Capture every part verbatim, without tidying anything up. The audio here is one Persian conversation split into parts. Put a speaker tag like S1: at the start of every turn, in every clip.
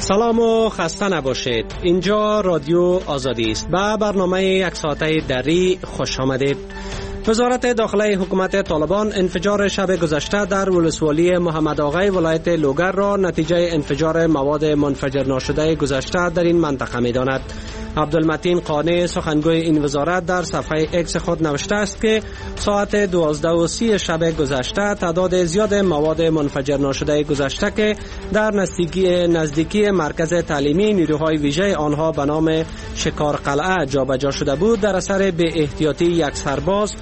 S1: سلام و خسته نباشید. اینجا رادیو آزادی است. با برنامه یک ساعته دری خوش آمدید. وزارت داخلی حکومت طالبان انفجار شب گذشته در ولسوالی محمد آقای ولایت لوگر را نتیجه انفجار مواد منفجر ناشده گذشته در این منطقه می داند. عبدالمتین قانع سخنگوی این وزارت در صفحه اکس خود نوشته است که ساعت دوازده و سی شب گذشته تعداد زیاد مواد منفجر ناشده گذشته که در نزدیکی نزدیکی مرکز تعلیمی نیروهای ویژه آنها به نام شکار قلعه جابجا شده بود در اثر بی احتیاطی یک سرباز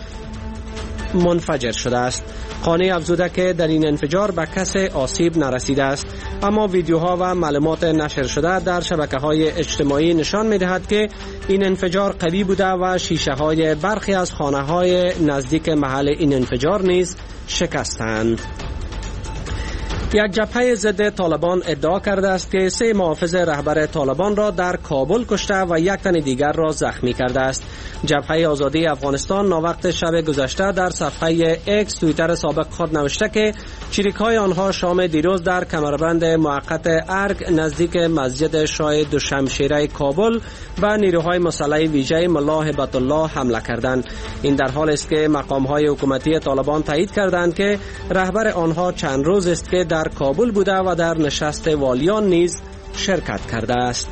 S1: منفجر شده است. قانع افزوده که در این انفجار به کسی آسیب نرسیده است، اما ویدیوها و معلومات نشر شده در شبکه‌های اجتماعی نشان می‌دهد که این انفجار قوی بوده و شیشه‌های برخی از خانه‌های نزدیک محل این انفجار نیز شکستند. یک جبهه ضد طالبان ادعا کرده است که سه محافظ رهبر طالبان را در کابل کشته و یک تن دیگر را زخمی کرده است. جبهه آزادی افغانستان ناوقت شب گذشته در صفحه اکس توییتر سابق خود نوشته که چریک‌های آنها شام دیروز در کمربند موقت ارگ نزدیک مسجد شاه دوشمشیره کابل و نیروهای مسلح ویژه ملا هبت الله حمله کردند. این در حالی است که مقام‌های حکومتی طالبان تایید کردند که رهبر آنها چند روز است که در کابل بوده و در نشست والیان نیز شرکت کرده است.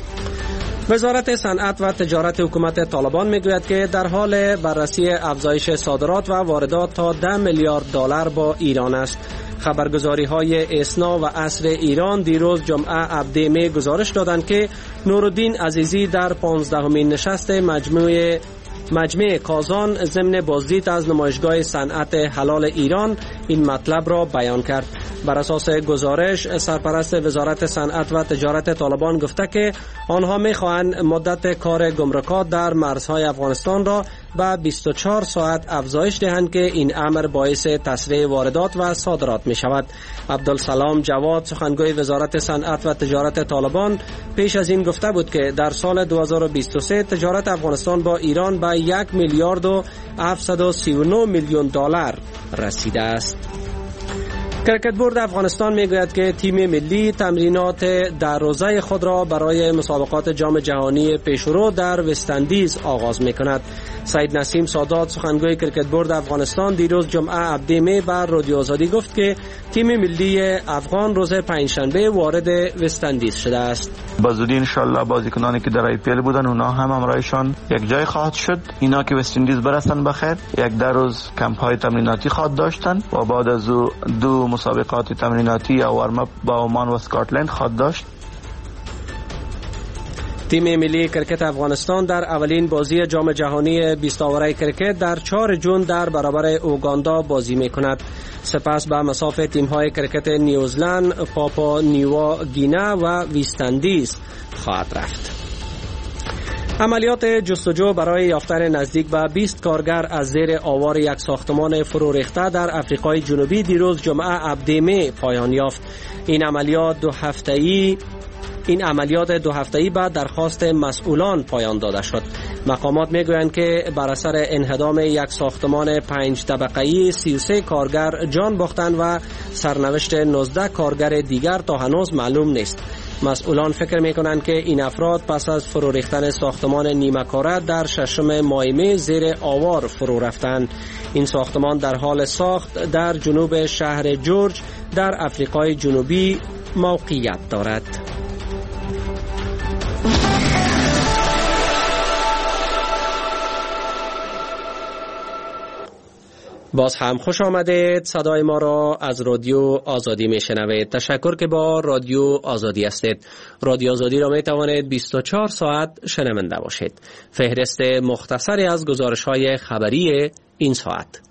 S1: وزارت صنعت و تجارت حکومت طالبان میگوید که در حال بررسی افزایش صادرات و واردات تا ده میلیارد دلار با ایران است. خبرگزاری های اسنا و عصر ایران دیروز جمعه عبدیمه گزارش دادند که نورالدین عزیزی در پانزدهمین نشست مجموعه مجمع کازان ضمن بازدید از نمایشگاه صنعت حلال ایران این مطلب را بیان کرد. بر اساس گزارش سرپرست وزارت صنعت و تجارت طالبان گفته که آنها می‌خواهند مدت کار گمرکات در مرزهای افغانستان را به بیست و چهار ساعت افزایش دهند که این امر باعث تسریع واردات و صادرات می شود. عبدالسلام جواد سخنگوی وزارت صنعت و تجارت طالبان پیش از این گفته بود که در سال دو هزار و بیست و سه تجارت افغانستان با ایران به یک میلیارد و هفتصد و سی و نه میلیون دلار رسیده است. کرکت بورد افغانستان میگوید که تیم ملی تمرینات در روزه خود را برای مسابقات جام جهانی پیشرو در وستندیز آغاز میکند. سید نسیم سادات سخنگوی کرکت بورد افغانستان دیروز جمعه عبدیمه بر رادیو آزادی گفت که تیم ملی افغان روز پنجشنبه وارد وستندیز شده است.
S2: با زودی ان شاء الله بازیکنانی که در آی پی ال بودن اونا هم همراهشان یک جای خواهد شد. اینا که وستندیز برسن بخیر یک در روز کمپ های تمریناتی خواهد داشتن و بعد از دو مسابقات تمریناتی یا وارم اپ با عمان و اسکاتلند خواهد داشت.
S1: تیم ملی کرکت افغانستان در اولین بازی جام جهانی بیست آوره کرکت در چهار جون در برابر اوگاندا بازی میکند. سپس به مصاف تیم های کرکت نیوزلند، پاپا نیوا گینه و وستندیز خواهد رفت. عملیات جستجو برای یافتن نزدیک به بیست کارگر از زیر آوار یک ساختمان فرو ریخته در آفریقای جنوبی دیروز جمعه عبدیمه پایان یافت. این عملیات دو هفته‌ای این عملیات دو هفته‌ای بعد درخواست مسئولان پایان داده شد. مقامات میگویند که بر اثر انهدام یک ساختمان پنج طبقه‌ای سی و سه کارگر جان باختند و سرنوشت نوزده کارگر دیگر تا هنوز معلوم نیست. مسئولان فکر میکنند که این افراد پس از فرو ریختن ساختمان نیمه کاره در ششم مای می زیر آوار فرو رفتند. این ساختمان در حال ساخت در جنوب شهر جورج در آفریقای جنوبی موقعیت دارد. باز هم خوش آمدید. صدای ما را از رادیو آزادی می شنوید. تشکر که با رادیو آزادی هستید. رادیو آزادی را می توانید بیست و چهار ساعت شنونده باشید. فهرست مختصری از گزارش های خبری این ساعت.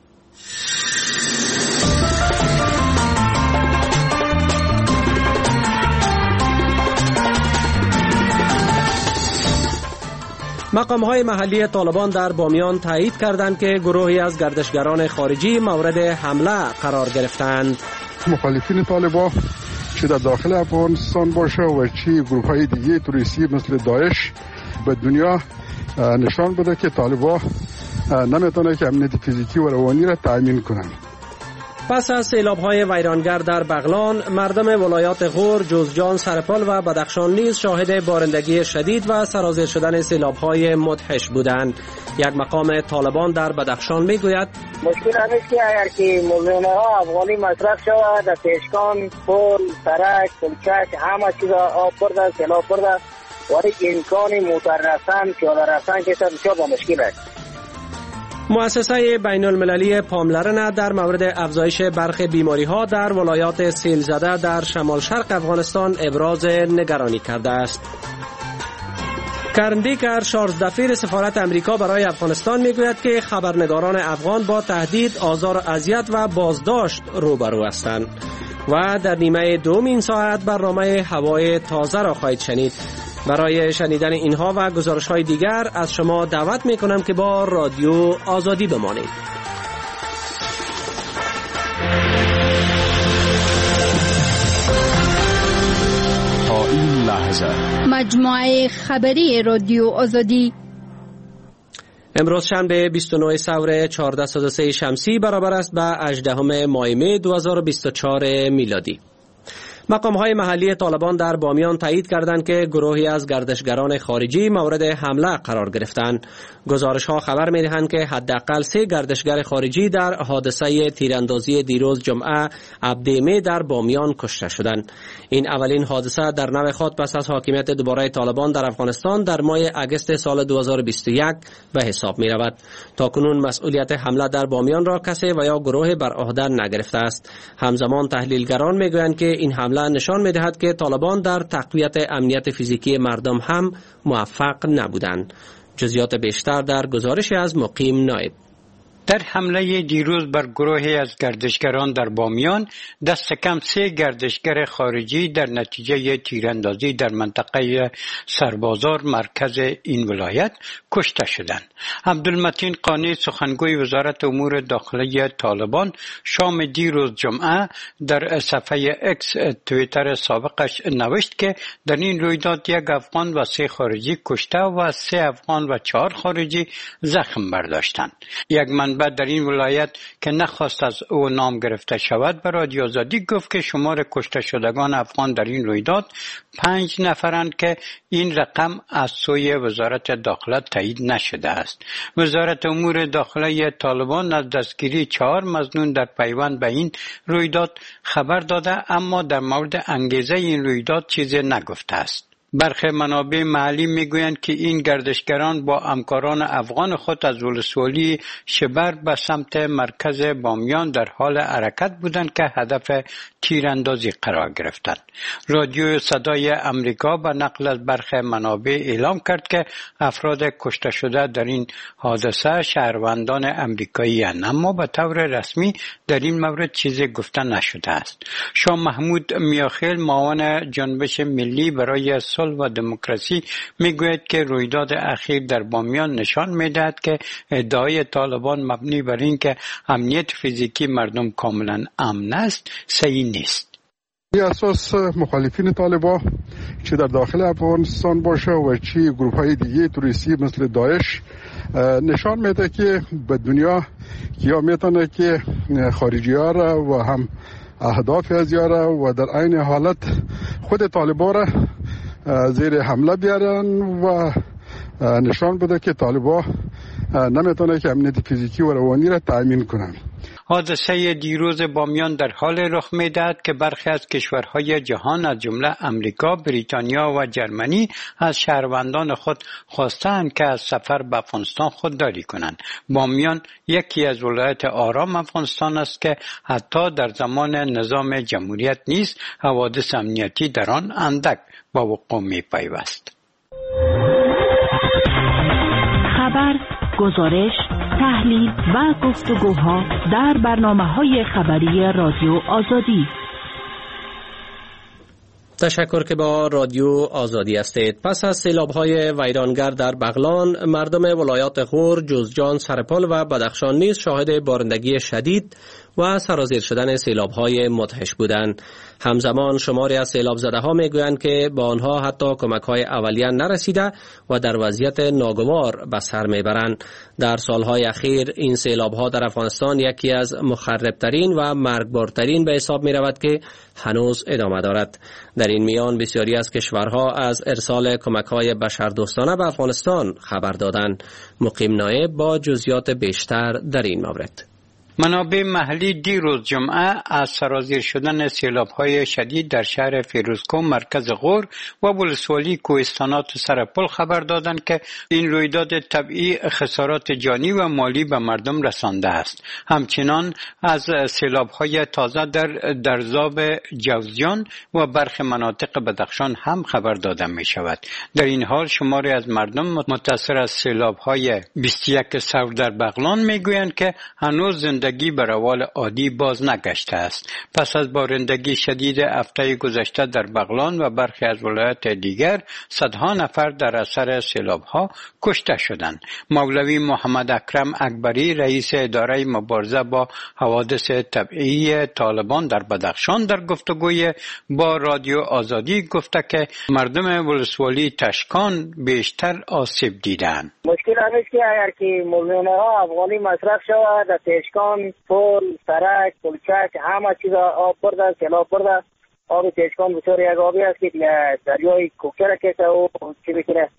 S1: مقام‌های محلی طالبان در بامیان تایید کردند که گروهی از گردشگران خارجی مورد حمله قرار گرفتند.
S3: مخالفین طالبان چه در داخل افغانستان باشه و چه گروه‌های دیگه تروریستی مثل داعش به دنیا نشان بده که طالبان نمیتونه که امنیت فیزیکی و روانی را تامین کنند.
S1: پس از سیلاب‌های ویرانگر در بغلان، مردم ولایات غور، جوزجان، سرپل و بدخشان نیز شاهد بارندگی شدید و سرازیر شدن سیلاب‌های مدهش بودند. یک مقام طالبان در بدخشان می‌گوید
S4: مشکل همین که اگر که میلیون‌ها افغانی مصرف شود در پیشکان، پل، سرک، پلچک، همه چیز آب برده، سیلاب برده، ولی امکان موتر رفتن، پیاده رفتن که بسیار با مشکل است.
S1: مؤسسه بین المللی پاملرنه در مورد افزایش برخی بیماری‌ها در ولایات سیل زده در شمال شرق افغانستان ابراز نگرانی کرده است. کرندیکر شارلز دفیر سفارت امریکا برای افغانستان میگوید که خبرنگاران افغان با تهدید، آزار و اذیت و بازداشت روبرو هستند و در نیمه دوم این ساعت برنامه هوای تازه را خواهید شنید. برای شنیدن اینها و گزارش‌های دیگر از شما دعوت می‌کنم که با رادیو آزادی بمانید.
S5: تا این لحظه
S6: مجموعه خبری رادیو آزادی
S1: امروز شنبه بیست و نه سور چهارصد و سه شمسی برابر است به هجدهم ماه می دو هزار و بیست و چهار میلادی. مقام‌های محلی طالبان در بامیان تایید کردند که گروهی از گردشگران خارجی مورد حمله قرار گرفتند. گزارش‌ها خبر می‌دهند که حداقل سه گردشگر خارجی در حادثه تیراندازی دیروز جمعه عبدیمه در بامیان کشته شدند. این اولین حادثه در نوع خود پس از حاکمیت دوباره طالبان در افغانستان در ماه اگست سال دو هزار و بیست و یک به حساب می‌رود. تاکنون مسئولیت حمله در بامیان را کسی و یا گروه بر عهده نگرفته است. همزمان تحلیلگران می‌گویند که این حمله نشان می‌دهد که طالبان در تقویت امنیت فیزیکی مردم هم موفق نبودند. جزئیات بیشتر در گزارش از مقیم نایب.
S7: در حمله دیروز بر گروهی از گردشگران در بامیان دست کم سه گردشگر خارجی در نتیجه تیراندازی در منطقه سربازار مرکز این ولایت کشته شدند. عبدالمتین قانی سخنگوی وزارت امور داخلی طالبان شام دیروز جمعه در صفحه اکس توییتر سابقش نوشت که در این رویداد یک افغان و سه خارجی کشته و سه افغان و چهار خارجی زخم برداشتند. یک منبع در این ولایت که نخواست از او نام گرفته شود به رادیو آزادی گفت که شمار کشته شدگان افغان در این رویداد پنج نفرند که این رقم از سوی وزارت داخله تایید نشده است. وزارت امور داخلی طالبان از دستگیری چهار مظنون در پیوند به این رویداد خبر داده، اما در مورد انگیزه این رویداد چیزی نگفته است. برخی منابع محلی میگویند که این گردشگران با همکاران افغان خود از ولسوالی شبر به سمت مرکز بامیان در حال حرکت بودند که هدف تیراندازی قرار گرفتند. رادیو صدای امریکا به نقل از برخی منابع اعلام کرد که افراد کشته شده در این حادثه شهروندان امریکایی هستند، اما به طور رسمی در این مورد چیزی گفته نشده است. شاه محمود میاخیل معاون جنبش ملی برای صلح و دموکراسی میگوید که رویداد اخیر در بامیان نشان میدهد که ادعای طالبان مبنی بر این که امنیت فیزیکی مردم کاملا امن است صحیح نیست.
S3: بر اساس مخالفین طالبان چه در داخل افغانستان باشه و چه گروه های دیگه توریستی مثل داعش نشان میده که به دنیا یا میتونه که خارجی ها را و هم اهداف از را و در عین حالت خود طالبان را زیر حمله بیارن و نشان بده که طالبان نمیتونه که امنیت فیزیکی و روانی را تأمین کنن.
S7: حادثه دیروز بامیان در حال رخ می‌دهد که برخی از کشورهای جهان از جمله امریکا، بریتانیا و جرمنی از شهروندان خود خواستند که از سفر به افغانستان خودداری کنند. بامیان یکی از ولایات آرام افغانستان است که حتی در زمان نظام جمهوریت نیز حوادث امنیتی در آن اندک با وقوع می‌پیوست.
S8: خبر، گزارش، تحلیل و گفتگوها در برنامه‌های خبری رادیو آزادی.
S1: تشکر که با رادیو آزادی هستید. پس از سیلاب‌های ویرانگر در بغلان، مردم ولایات غور، جوزجان، سرپل و بدخشان نیز شاهد بارندگی شدید و سرازیر شدن سیلاب‌های مدهش بودند. همزمان شماری از سیلاب زده ها میگویند که با آنها حتی کمک‌های اولیه نرسیده و در وضعیت ناگوار به سر میبرند. در سالهای اخیر این سیلاب‌ها در افغانستان یکی از مخربترین و مرگبارترین به حساب می‌رود که هنوز ادامه دارد. در این میان بسیاری از کشورها از ارسال کمک‌های بشردوستانه به افغانستان خبر دادند. مقیم نایب با جزئیات بیشتر در این مورد.
S7: منابع محلی دیروز جمعه از سرازیر شدن سیلاب‌های شدید در شهر فیروزکوه مرکز غور و ولسوالی کوهستانات سرپل خبر دادند که این رویداد طبیعی خسارات جانی و مالی به مردم رسانده است. همچنان از سیلاب‌های تازه در درزاب جوزجان و برخی مناطق بدخشان هم خبر داده می شود. در این حال شماری از مردم متاثر از سیلاب‌های بیست و یک سور در بغلان می گویند که هنوز زنده زندگی به روال عادی باز نگشته است. پس از بارندگی شدید هفته گذشته در بغلان و برخی از ولایات دیگر صدها نفر در اثر سیلاب‌ها کشته شدند. مولوی محمد اکرم اکبری رئیس اداره مبارزه با حوادث طبیعی طالبان در بدخشان در گفتگوی با رادیو آزادی گفته که مردم ولسوالی تشکان بیشتر آسیب دیدند.
S4: مشکل همیشه که اگر که ملمونه ها افغانی مصرف شود در تشکان پل، سرک، پلچک همه چیز آب برده، سیلاب برده. آب تشکان بسیار یک آبی است که دریای کوکر کشه و چی بکنه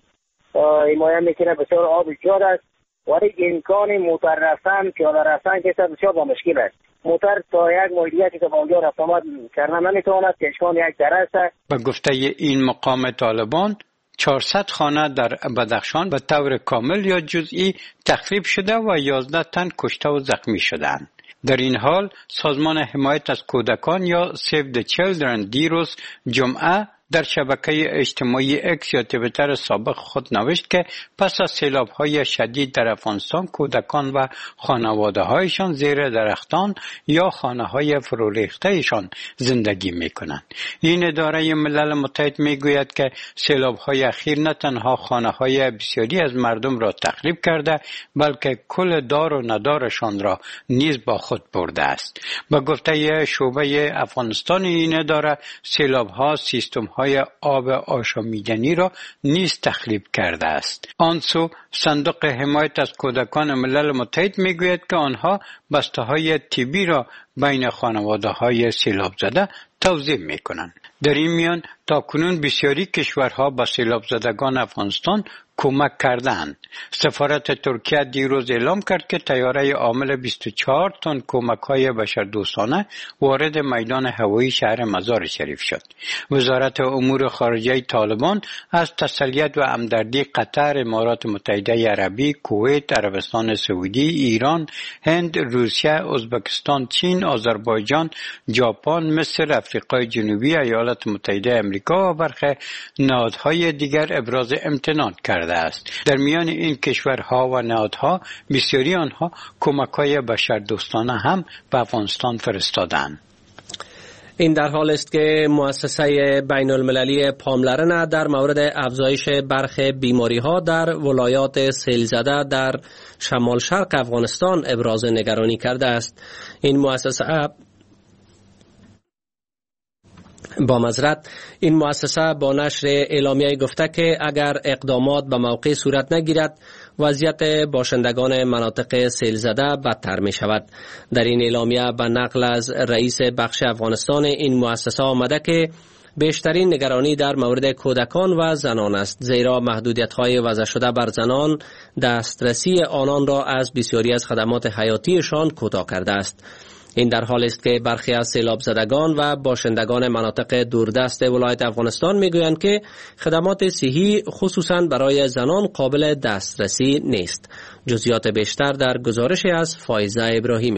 S4: حمایت میکنه، بسیار آب زیاد است. ولی امکان موتر رفتن، پیاده رفتن که بسیار با مشکل است. موتر تا یک مایلیتی که با اونجا رفت آمد کردن نمیتواند. تشکان یک دره است.
S7: به گفته این مقام طالبان چهارصد خانه در بدخشان به طور کامل یا جزئی تخریب شده و یازده تن کشته و زخمی شدند. در این حال سازمان حمایت از کودکان یا Save the Children دیروز جمعه در شبکه اجتماعی اکس یا توییتر سابق خود نوشت که پس از سیلاب‌های شدید در افغانستان کودکان و خانواده‌هایشان زیر درختان یا خانه‌های فرو ریخته‌شان زندگی می‌کنند. این اداره ملل متحد می‌گوید که سیلاب‌های اخیر نه تنها خانه‌های بسیاری از مردم را تخریب کرده بلکه کل دار و ندارشان را نیز با خود برده است. با گفته شعبه افغانستان این اداره سیلاب‌ها سیستم‌های های آب آشامیدنی را نیز تخریب کرده است. آنسو صندوق حمایت از کودکان ملل متحد میگوید که آنها بسته های طبی را بین خانواده های سیلاب زده توزیع میکنند. در این میان تاکنون بسیاری کشورها به سیلاب زدگان افغانستان کمک کردند. سفارت ترکیه دیروز اعلام کرد که طیاره حامل بیست و چهار تن کمک‌های بشردوستانه وارد میدان هوایی شهر مزار شریف شد. وزارت امور خارجه طالبان از تسلیت و همدردی قطر، امارات متحده عربی، کویت، عربستان سعودی، ایران، هند، روسیه، ازبکستان، چین، آذربایجان، ژاپن، مصر، آفریقای جنوبی، ایالات متحده آمریکا و برخی نهادهای دیگر ابراز امتنان کرد است. در میان این کشورها و نهادها بسیاری آنها کمک‌های بشردوستانه هم به افغانستان فرستادند.
S1: این در حال است که مؤسسه بین المللی پاملرنه در مورد افزایش برخی بیماری‌ها در ولایات سیلزده در شمال شرق افغانستان ابراز نگرانی کرده است. این مؤسسه با معذرت این مؤسسه با نشر اعلامیه گفته که اگر اقدامات به موقع صورت نگیرد وضعیت باشندگان مناطق سیل زده بدتر می شود. در این اعلامیه به نقل از رئیس بخش افغانستان این مؤسسه آمده که بیشترین نگرانی در مورد کودکان و زنان است، زیرا محدودیت‌های وضع شده بر زنان دسترسی آنان را از بسیاری از خدمات حیاتیشان کوتاه کرده است. این در حال است که برخی از سیلاب زدگان و باشندگان مناطق دوردست ولایت افغانستان میگویند که خدمات صحی خصوصا برای زنان قابل دسترسی نیست. جزئیات بیشتر در گزارش از فایزه ابراهیمی.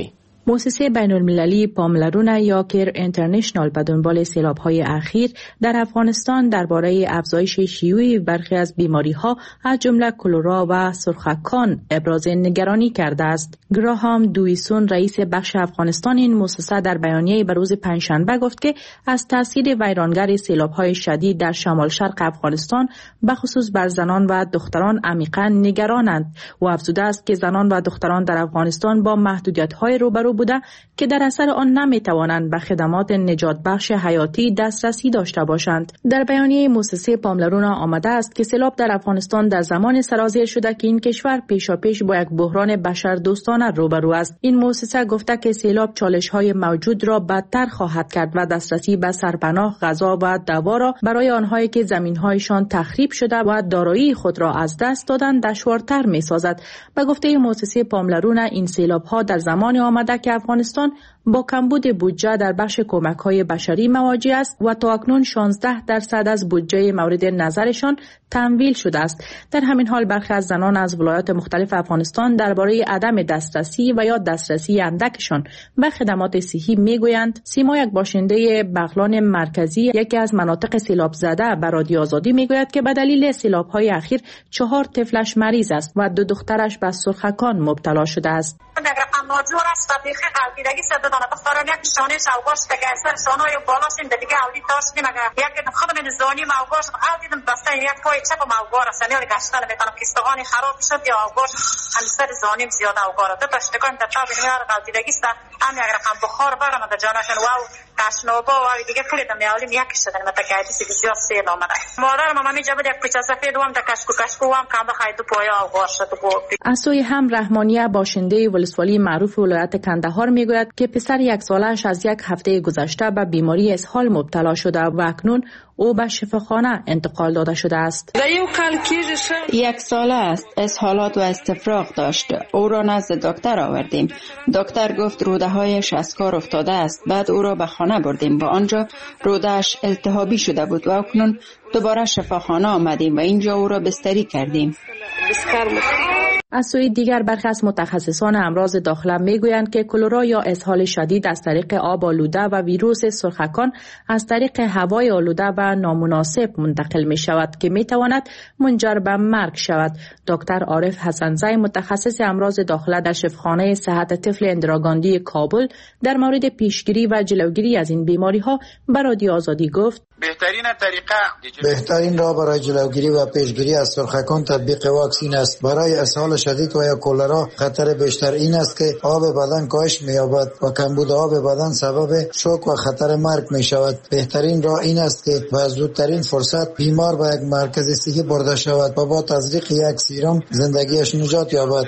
S9: مؤسسه بین المللی پاملرون یا کیر اینترنشنال به دنبال سیلاب‌های اخیر در افغانستان درباره افزایش شیوع برخی از بیماری‌ها از جمله کلرا و سرخکان ابراز نگرانی کرده است. گراهام دویسون رئیس بخش افغانستان این مؤسسه در بیانیه‌ای به روز پنجشنبه گفت که از تاثیر ویرانگر سیلاب‌های شدید در شمال شرق افغانستان به خصوص بر زنان و دختران عمیقاً نگرانند و افزوده است که زنان و دختران در افغانستان با محدودیت‌های روبرو بوده که در اثر آن نمی‌توانند به خدمات نجات بخش حیاتی دسترسی داشته باشند. در بیانیه مؤسسه پاملرون آمده است که سیلاب در افغانستان در زمان سرازیر شده که این کشور پیشاپیش با یک بحران بشردوستانه روبرو است. این مؤسسه گفته که سیلاب چالش‌های موجود را بدتر خواهد کرد و دسترسی به سرپناه، غذا و دوا را برای آنهایی که زمین‌هایشان تخریب شده و دارایی خود را از دست دادند دشوارتر می‌سازد. به گفته مؤسسه پاملرون این سیلاب‌ها در زمان آمده که افغانستان با کمبود بودجه در بخش کمک‌های بشری مواجه است و تا اکنون شانزده درصد از بودجه مورد نظرشان تمویل شده است. در همین حال برخی از زنان از ولایات مختلف افغانستان درباره عدم دسترسی و یا دسترسی اندکشان به خدمات صحی میگویند. سیما یک باشنده بغلان مرکزی یکی از مناطق سیلاب زده به رادیو آزادی میگوید که به دلیل سیلاب‌های اخیر چهار طفلش مریض است و دو دخترش به سرخکان مبتلا شده است.
S10: ماجور است طبیعی قلبیدگی سر دادن دختران یک شانه سوگاش دیگه اثر شانه بالاستیم دیگه اولی تاشتیم اگر یک خودم نزانی موگاش حال دیدم بسته یک پای چپ موگار است یعنی گشتن میتونم کیستگانی خراب شد یا موگاش همسر زانیم زیاد اوگاره دو تشتکان در تاب نیار قلبیدگی است هم یک رقم بخار برام در جانشون واو کشنوبا و دیگه کلی دم یالی یکی شدن متکایتی سی بسیار سیل آمده مادر ماما می جبد یک پیچ سفید وام در کشکو کشکو وام کام بخاید دو پایا اوگار شد گفتی.
S9: از سوی هم رحمانیه باشنده ولسوالی معروف ولایت کندهار میگوید که پسر یک سالش از یک هفته گذشته به بیماری اسهال مبتلا شده و اکنون او به شفاخانه انتقال داده شده است.
S11: یک ساله است، اسهالات و استفراغ داشت. او را نزد دکتر آوردیم. دکتر گفت روده هایش از کار افتاده است. بعد او را به خانه بردیم. با آنجا رودهش التهابی شده بود و اکنون دوباره شفاخانه آمدیم و اینجا او را بستری کردیم.
S9: از سوی دیگر برخی از متخصصان امراض داخله میگویند که کلرا یا اسهال شدید از طریق آب آلوده و ویروس سرخکان از طریق هوای آلوده و نامناسب منتقل می شود که می تواند منجر به مرگ شود. دکتر عارف حسنزی متخصص امراض داخله در شفاخانه صحت طفل اندراگاندی کابل در مورد پیشگیری و جلوگیری از این بیماری ها به رادیو آزادی گفت:
S12: بهترین طریقه
S13: بهترین راه برای جلوگیری و پیشگیری از سرخکان تطبیق واکسین است. برای اسهال شدید و یا کلرا خطر بیشتر این است که آب بدن کاهش می‌یابد و کمبود آب بدن سبب شوک و خطر مرگ می‌شود. بهترین راه این است که با زودترین فرصت بیمار به یک مرکز صحی برده شود و با تزریق یک سیروم زندگیش نجات یابد.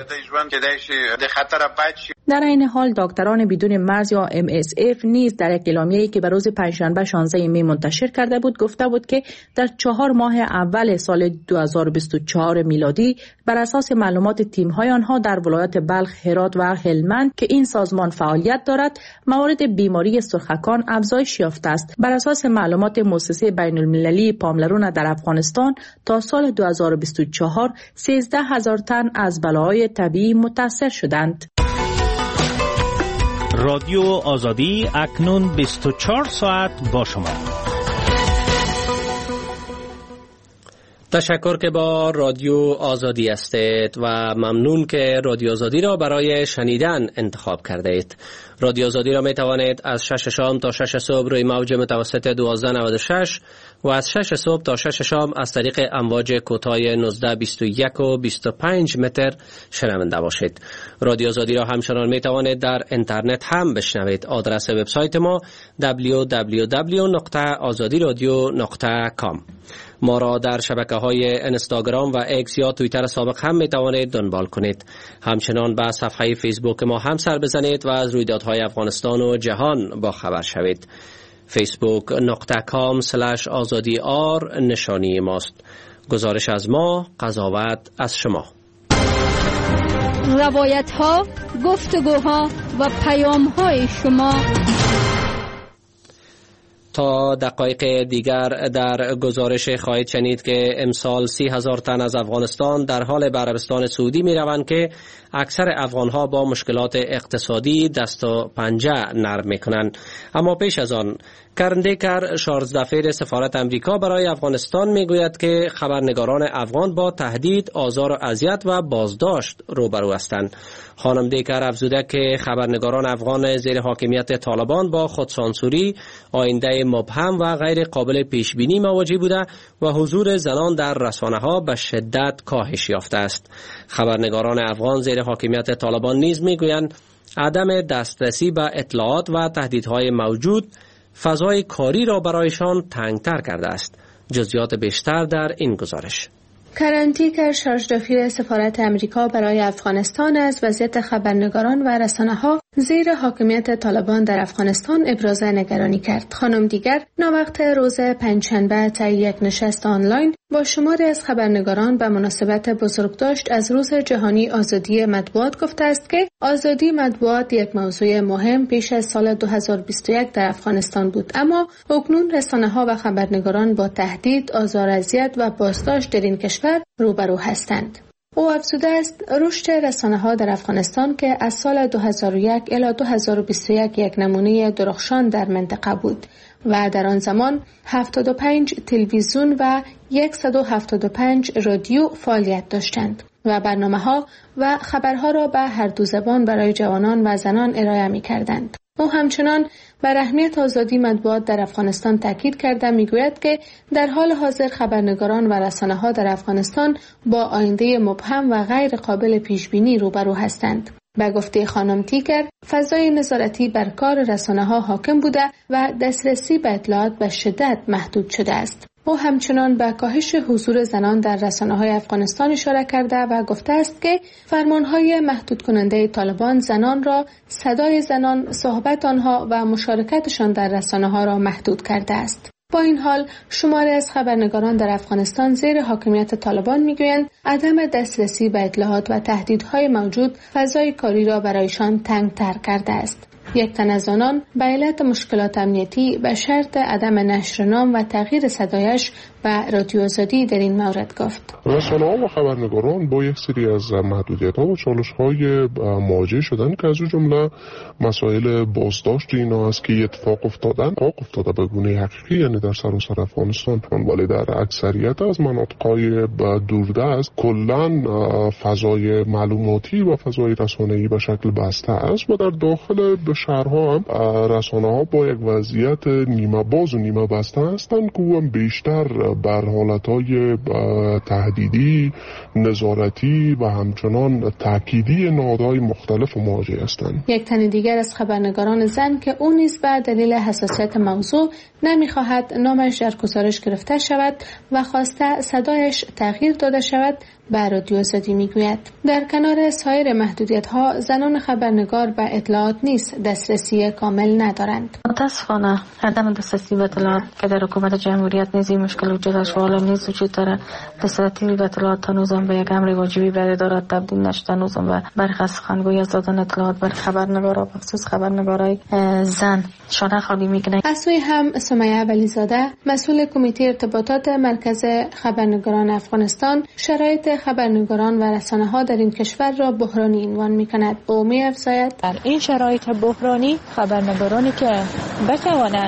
S9: در این حال دکتران بدون مرز یا ام اس اف نیز در یک اعلامیه‌ای که به روز پنجشنبه شانزده می منتشر کرده بود گفته بود که در چهار ماه اول سال دو هزار و بیست و چهار میلادی بر اساس معلومات تیم‌های آنها در ولایت بلخ، هرات و هلمند که این سازمان فعالیت دارد موارد بیماری سرخکان افزایش یافته است. بر اساس معلومات مؤسسه بین المللی پاملرون در افغانستان تا سال دو هزار و بیست و چهار سیزده هزار تن از بلاهای طبیعی متاثر شدند.
S14: رادیو آزادی اکنون بیست و چهار ساعت با شما.
S1: تشکر که با رادیو آزادی هستید و ممنون که رادیو آزادی را برای شنیدن انتخاب کردید. رادیو آزادی را می توانید از شش شام تا شش صبح روی موج متوسط دوازده نود و شش و از شش صبح تا شش شام از طریق امواج کوتاه نوزده بیست و یک و بیست و پنج متر شنونده باشید. رادیو آزادی را همچنان می توانید در اینترنت هم بشنوید. آدرس وبسایت ما دبلیو دبلیو دبلیو نقطه آزادی رادیو نقطه کام. ما را در شبکه‌های اینستاگرام و ایکس یا توییتر سابق هم می توانید دنبال کنید. همچنان به صفحه فیسبوک ما هم سر بزنید و از رویدادهای افغانستان و جهان با خبر شوید. فیسبوک نقطه کام سلش آزادی آر نشانی ماست. گزارش از ما، قضاوت از شما.
S6: روایت ها، گفتگوها و پیام های شما.
S1: تا دقایق دیگر در گزارش خواهید شنید که امسال سی هزار تن از افغانستان در حال به عربستان سعودی می روند که اکثر افغانها با مشکلات اقتصادی دست و پنجه نرم می کنند. اما پیش از آن کرندیکر شارز دفیر سفارت امریکا برای افغانستان می گوید که خبرنگاران افغان با تهدید، آزار و اذیت و بازداشت روبرو هستند. خانم دیکر افزوده که خبرنگاران افغان زیر حاکمیت طالبان با خودسانسوری، آینده مبهم و غیر قابل پیش بینی مواجه بوده و حضور زنان در رسانه ها به شدت کاهش یافته است. خبرنگاران افغان زیر حاکمیت طالبان نیز میگویند عدم دسترسی به اطلاعات و تهدیدهای موجود فضای کاری را برایشان تنگتر کرده است. جزئیات بیشتر در این گزارش.
S12: کرندیکر شارژ دفیر سفارت امریکا برای افغانستان از وضعیت خبرنگاران و رسانه‌ها زیر حاکمیت طالبان در افغانستان ابراز نگرانی کرد. خانم دیگر ناوقت روز پنجشنبه طی یک نشست آنلاین با شماری از خبرنگاران به مناسبت بزرگداشت از روز جهانی آزادی مطبوعات گفته است که آزادی مطبوعات یک موضوع مهم پیش از سال دو هزار و بیست و یک در افغانستان بود، اما اکنون رسانه‌ها و خبرنگاران با تهدید، آزار و اذیت و بازداشت در این کشور روبرو هستند. او افزوده است رشد رسانه‌ها در افغانستان که از سال دو هزار و یک الی دو هزار و بیست و یک یک نمونه درخشان در منطقه بود و در آن زمان هفتاد و پنج تلویزیون و صد و هفتاد و پنج رادیو فعالیت داشتند و برنامه‌ها و خبرها را به هر دو زبان برای جوانان و زنان ارائه می‌کردند. او همچنان بر اهمیت آزادی مطبوعات در افغانستان تاکید کرده میگوید که در حال حاضر خبرنگاران و رسانه‌ها در افغانستان با آینده مبهم و غیر قابل پیش‌بینی روبرو هستند. به گفته خانم تیکر، فضای نظارتی بر کار رسانه‌ها حاکم بوده و دسترسی به اطلاعات به شدت محدود شده است. او همچنان به کاهش حضور زنان در رسانه‌های افغانستان اشاره کرده و گفته است که فرمان‌های محدود کننده طالبان زنان را، صدای زنان، صحبت آنها و مشارکتشان در رسانه‌ها را محدود کرده است. با این حال شماری از خبرنگاران در افغانستان زیر حاکمیت طالبان میگویند عدم دسترسی به اطلاعات و تهدیدهای موجود فضای کاری را برایشان تنگ‌تر کرده است. یک تن از آنان به علت مشکلات امنیتی به شرط عدم نشر نام و تغییر صدایش به رادیو آزادی در این مورد گفت.
S15: رسانه‌ها و خبرنگاران با یک سری از محدودیت‌ها و چالش‌های مواجه شدن که از جمله مسائل بازداشت اینا است که اتفاق افتادن آق افتاده به گونه حقیقی، یعنی در سراسر افغانستان، ولی در اکثریت از مناطق‌های دوردست کلاً فضای معلوماتی و فضای رسانه‌ای به شکل بسته است و در داخل شهرها هم رسانه‌ها با یک وضعیت نیمه باز و نیمه بسته هستند که هم بیشتر بر حالتهای تهدیدی، نظارتی و همچنان تأکیدی نهادهای مختلف مواجه هستند.
S12: یک تن دیگر از خبرنگاران زن که او نیز به دلیل حساسیت موضوع نمی‌خواهد نامش در گزارش گرفته شود و خواسته صدایش تغییر داده شود، به رادیو آزادی میگوید در کنار سایر محدودیت‌ها زنان خبرنگار به اطلاعات نیز دسترسی کامل ندارند.
S16: متاسفانه عدم دسترسی به اطلاعات که در حکومت جمهوریت نیز این مشکل وجود داشت و حالا نیز وجود دارد. دسترسی به اطلاعات هنوزم به یک امر واجبی به ادارات تبدیل نشده. هنوزم به برخی از سخنگوی از دادن اطلاعات بر خبرنگارا، بخصوص خبرنگارای زن، شانه خالی میکنه.
S12: از سوی هم سمیه ولیزاده، مسئول کمیته ارتباطات مرکز خبرنگاران افغانستان، شرایط خبرنگاران و رسانه‌ها در این کشور را بحرانی عنوان می‌کند. او می‌افزاید
S17: در این شرایط بحرانی خبرنگارانی که بتوانند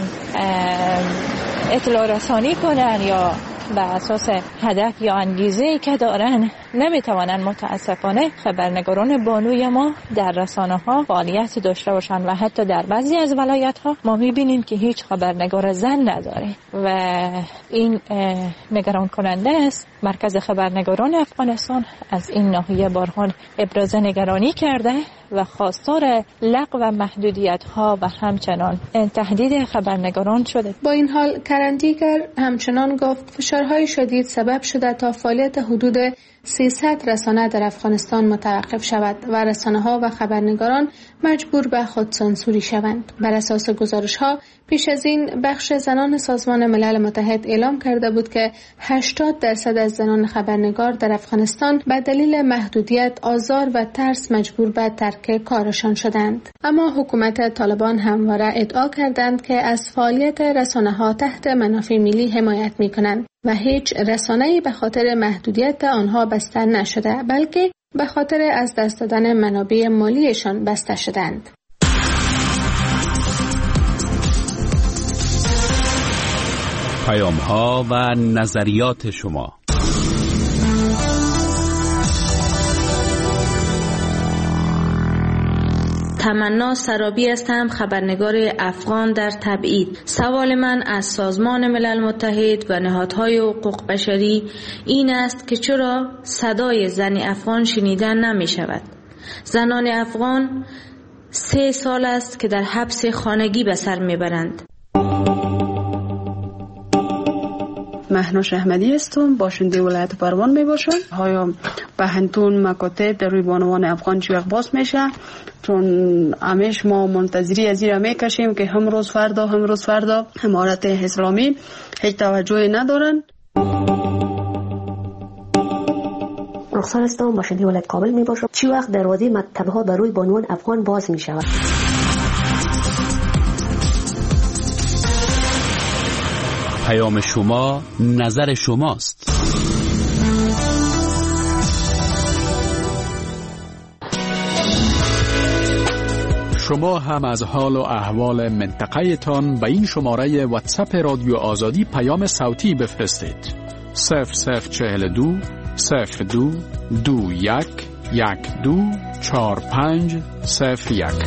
S17: اطلاع رسانی کنند یا به اساس هدف یا انگیزه‌ای که دارن نمیتوانند، متاسفانه خبرنگاران بانوی ما در رسانه‌ها فعالیت داشته باشند و حتی در بعضی از ولایت‌ها ما می‌بینیم که هیچ خبرنگار زن نداره و این نگران کننده است. مرکز خبرنگاران افغانستان از این ناحیه بارها ابراز نگرانی کرده و خواستار لغو و محدودیت‌ها و همچنان تهدید خبرنگاران شده.
S12: با این حال کرندیکر همچنان گفت فشارهای شدید سبب شده تا فعالیت حدود سیصد رسانه در افغانستان متوقف شود و رسانه‌ها و خبرنگاران مجبور به خودسانسوری شوند. بر اساس گزارش‌ها پیش از این بخش زنان سازمان ملل متحد اعلام کرده بود که هشتاد درصد از زنان خبرنگار در افغانستان به دلیل محدودیت، آزار و ترس مجبور به ترک کارشان شدند. اما حکومت طالبان همواره ادعا کردند که از فعالیت رسانه‌ها تحت منافع ملی حمایت می‌کنند و هیچ رسانه‌ای به خاطر محدودیت آنها بسته نشده، بلکه به خاطر از دست دادن منابع مالیشان بسته شدند.
S5: پیام‌ها و نظریات شما.
S9: تمنا سرابی هستم، خبرنگار افغان در تبعید. سوال من از سازمان ملل متحد و نهادهای حقوق بشری این است که چرا صدای زن افغان شنیده نمی شود؟ زنان افغان سه سال است که در حبس خانگی به سر می برند.
S18: مهناز احمدی هستم، باشنده ولایت پروان می باشم. های بهنتون مکاتب در روی بانوان افغان چی وقت باز میشه، چون همیش ما منتظری از این میکشیم که هم روز فردا هم روز فردا امارت اسلامی هیچ توجهی ندارن.
S19: رخسار هستم، باشنده ولایت کابل می باشم. چی وقت دروازه مکتب ها بر روی بانوان افغان باز می شود؟
S5: پیام شما نظر شماست. شما هم از حال و احوال منطقه تان به این شماره واتساپ رادیو آزادی پیام صوتی بفرستید. صفر صفر چهل دو صفر دو دو یک یک دو چهار پنج صفر یک.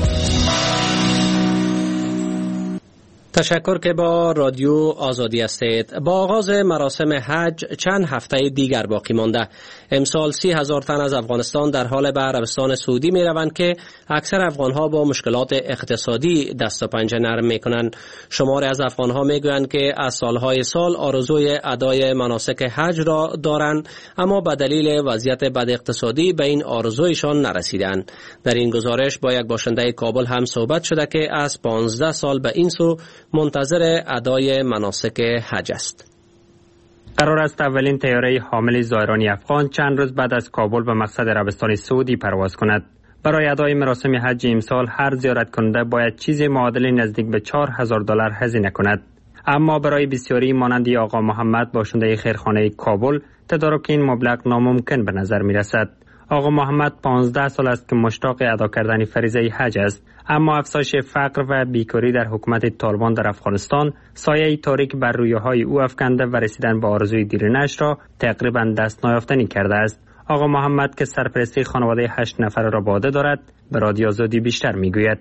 S1: تشکر که با رادیو آزادی هستید. با آغاز مراسم حج چند هفته دیگر باقی مانده. امسال سی هزار تن از افغانستان در حال به عربستان سعودی می روند که اکثر افغانها با مشکلات اقتصادی دست و پنجه نرم می کنند. شماری از افغانها می گویند که از سالهای سال آرزوی ادای مناسک حج را دارند، اما به دلیل وضعیت بد اقتصادی به این آرزویشان نرسیدند. در این گزارش با یک باشنده کابل هم صحبت شده که از پانزده سال به این سو منتظر ادای مناسک حج است.
S20: قرار است اولین طیاره حامل زائران افغان چند روز بعد از کابل به مقصد عربستان سعودی پرواز کند. برای ادای مراسم حج امسال هر زیارت کننده باید چیز معادل نزدیک به چهار هزار دلار هزینه کند. اما برای بسیاری مانند آقا محمد باشنده خیرخانه کابل تدارک این مبلغ ناممکن به نظر می رسد. آقا محمد پانزده سال است که مشتاق ادا کردن فریضه حج است، اما افزایش فقر و بیکاری در حکومت طالبان در افغانستان سایه تاریک بر رویاهای او افکنده و رسیدن به آرزوی دیرینه‌اش را تقریبا دست نیافتنی کرده است. آقا محمد که سرپرستی خانواده هشت نفر را به عهده دارد به رادیو آزادی بیشتر میگوید.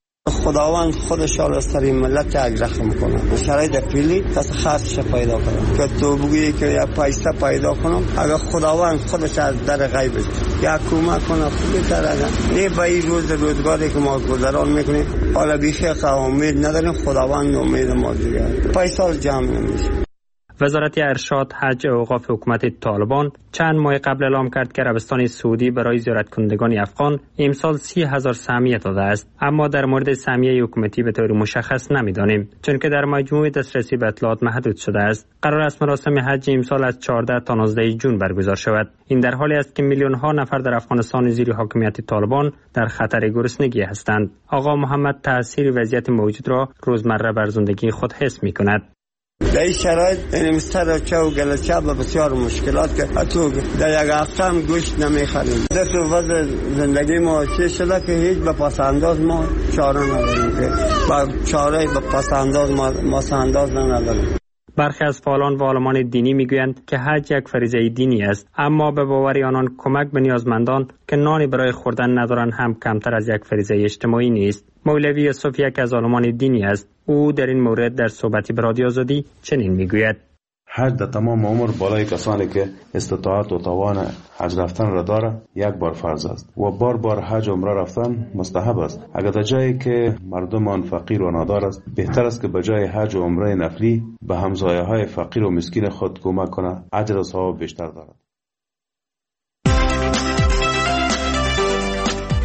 S21: خداوند خودش از سر ملت یک رحم کنه. شرایط فعلی کس خاصش پیدا کنه که تو بگویی که یا پیسه پیدا کنم، اگر خداوند خودش از در غیب یا کمک کنه خوبی تر اگر نه به این روز روزگاری که ما گذران میکنیم حالا بیخی امید نداریم، خداوند امید ما دیگه پیسه جمع نمیشه.
S20: وزارت ارشاد، حج و اوقاف حکومت طالبان چند ماه قبل اعلام کرد که عربستان سعودی برای زیارت کنندگان افغان امسال سی هزار سهمیه داده است، اما در مورد سهمیه حکومتی به طور مشخص نمیدانیم، چون که در مجموع دسترسی به اطلاعات محدود شده است. قرار است مراسم حج امسال از چهارده تا نوزده جون برگزار شود. این در حالی است که میلیون ها نفر در افغانستان زیر حاکمیت طالبان در خطر گرسنگی هستند. آقا محمد تاثیر وضعیت موجود را روزمره بر زندگی خود حس می‌کند.
S21: در این شرایط این مستر و گلچه به بسیار مشکلات که حتی در یک هفته هم گوشت نمیخریم. در تو وضع زندگی ما چه شده که هیچ به پس انداز ما چاره نداریم، که با چاره به پس انداز ما پس انداز نداریم.
S20: برخی از فعالان و عالمان دینی میگویند که حج یک فریضه دینی است، اما به باور آنان کمک به نیازمندان که نانی برای خوردن ندارند هم کمتر از یک فریضه اجتماعی نیست. مولوی یوسف یک از عالمان دینی است. او در این مورد در صحبتی به رادیو آزادی چنین میگوید:
S22: حج در تمام عمر بالای کسانی که استطاعت و توان حج رفتن را داره یک بار فرض است و بار بار حج عمره رفتن مستحب است. اگر در جایی که مردم آن فقیر و نادار است، بهتر است که به جای حج و عمره نفلی به همسایه های فقیر و مسکین خود کمک کنه، اجر و ثواب بیشتر دارد.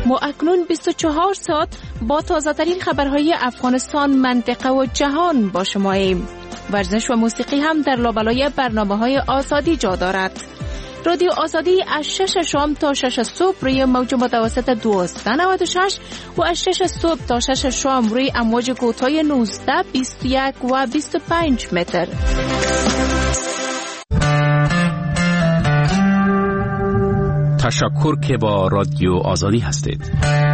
S2: ما اکنون بیست و چهار ساعت با تازه ترین خبرهای افغانستان، منطقه و جهان با شماییم. ورزش و موسیقی هم در لابلای برنامه‌های آزادی جا دارد. رادیو آزادی از شش شام تا شش صبح روی موج متوسط دویست و نود و شش و از شش صبح تا شش شام روی امواج کوتاه نوزده، بیست و یک و بیست و پنج متر.
S3: تشکر که با رادیو آزادی هستید.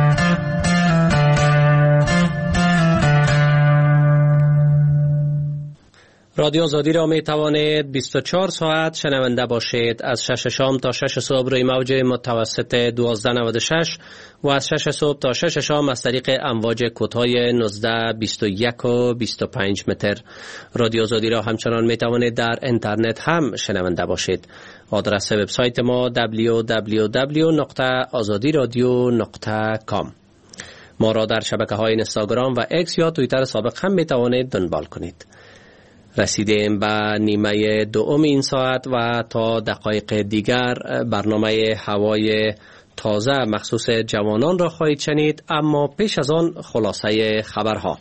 S1: رادیو آزادی را می توانید بیست و چهار ساعت شنونده باشید. از شش شام تا شش صبح روی موج متوسط دویست و نود و شش و از شش صبح تا شش شام از طریق امواج کوتاه نوزده، بیست و یک و بیست و پنج متر. رادیو آزادی را همچنان می توانید در اینترنت هم شنونده باشید. آدرس وبسایت ما دبلیو دبلیو دبلیو نقطه آزادی رادیو نقطه کام. ما را در شبکه‌های اینستاگرام و اکس یا توییتر سابق هم می توانید دنبال کنید. رسیدیم به نیمه دوم این ساعت و تا دقایق دیگر برنامه هوای تازه مخصوص جوانان را خواهید شنید، اما پیش از آن خلاصه خبرها.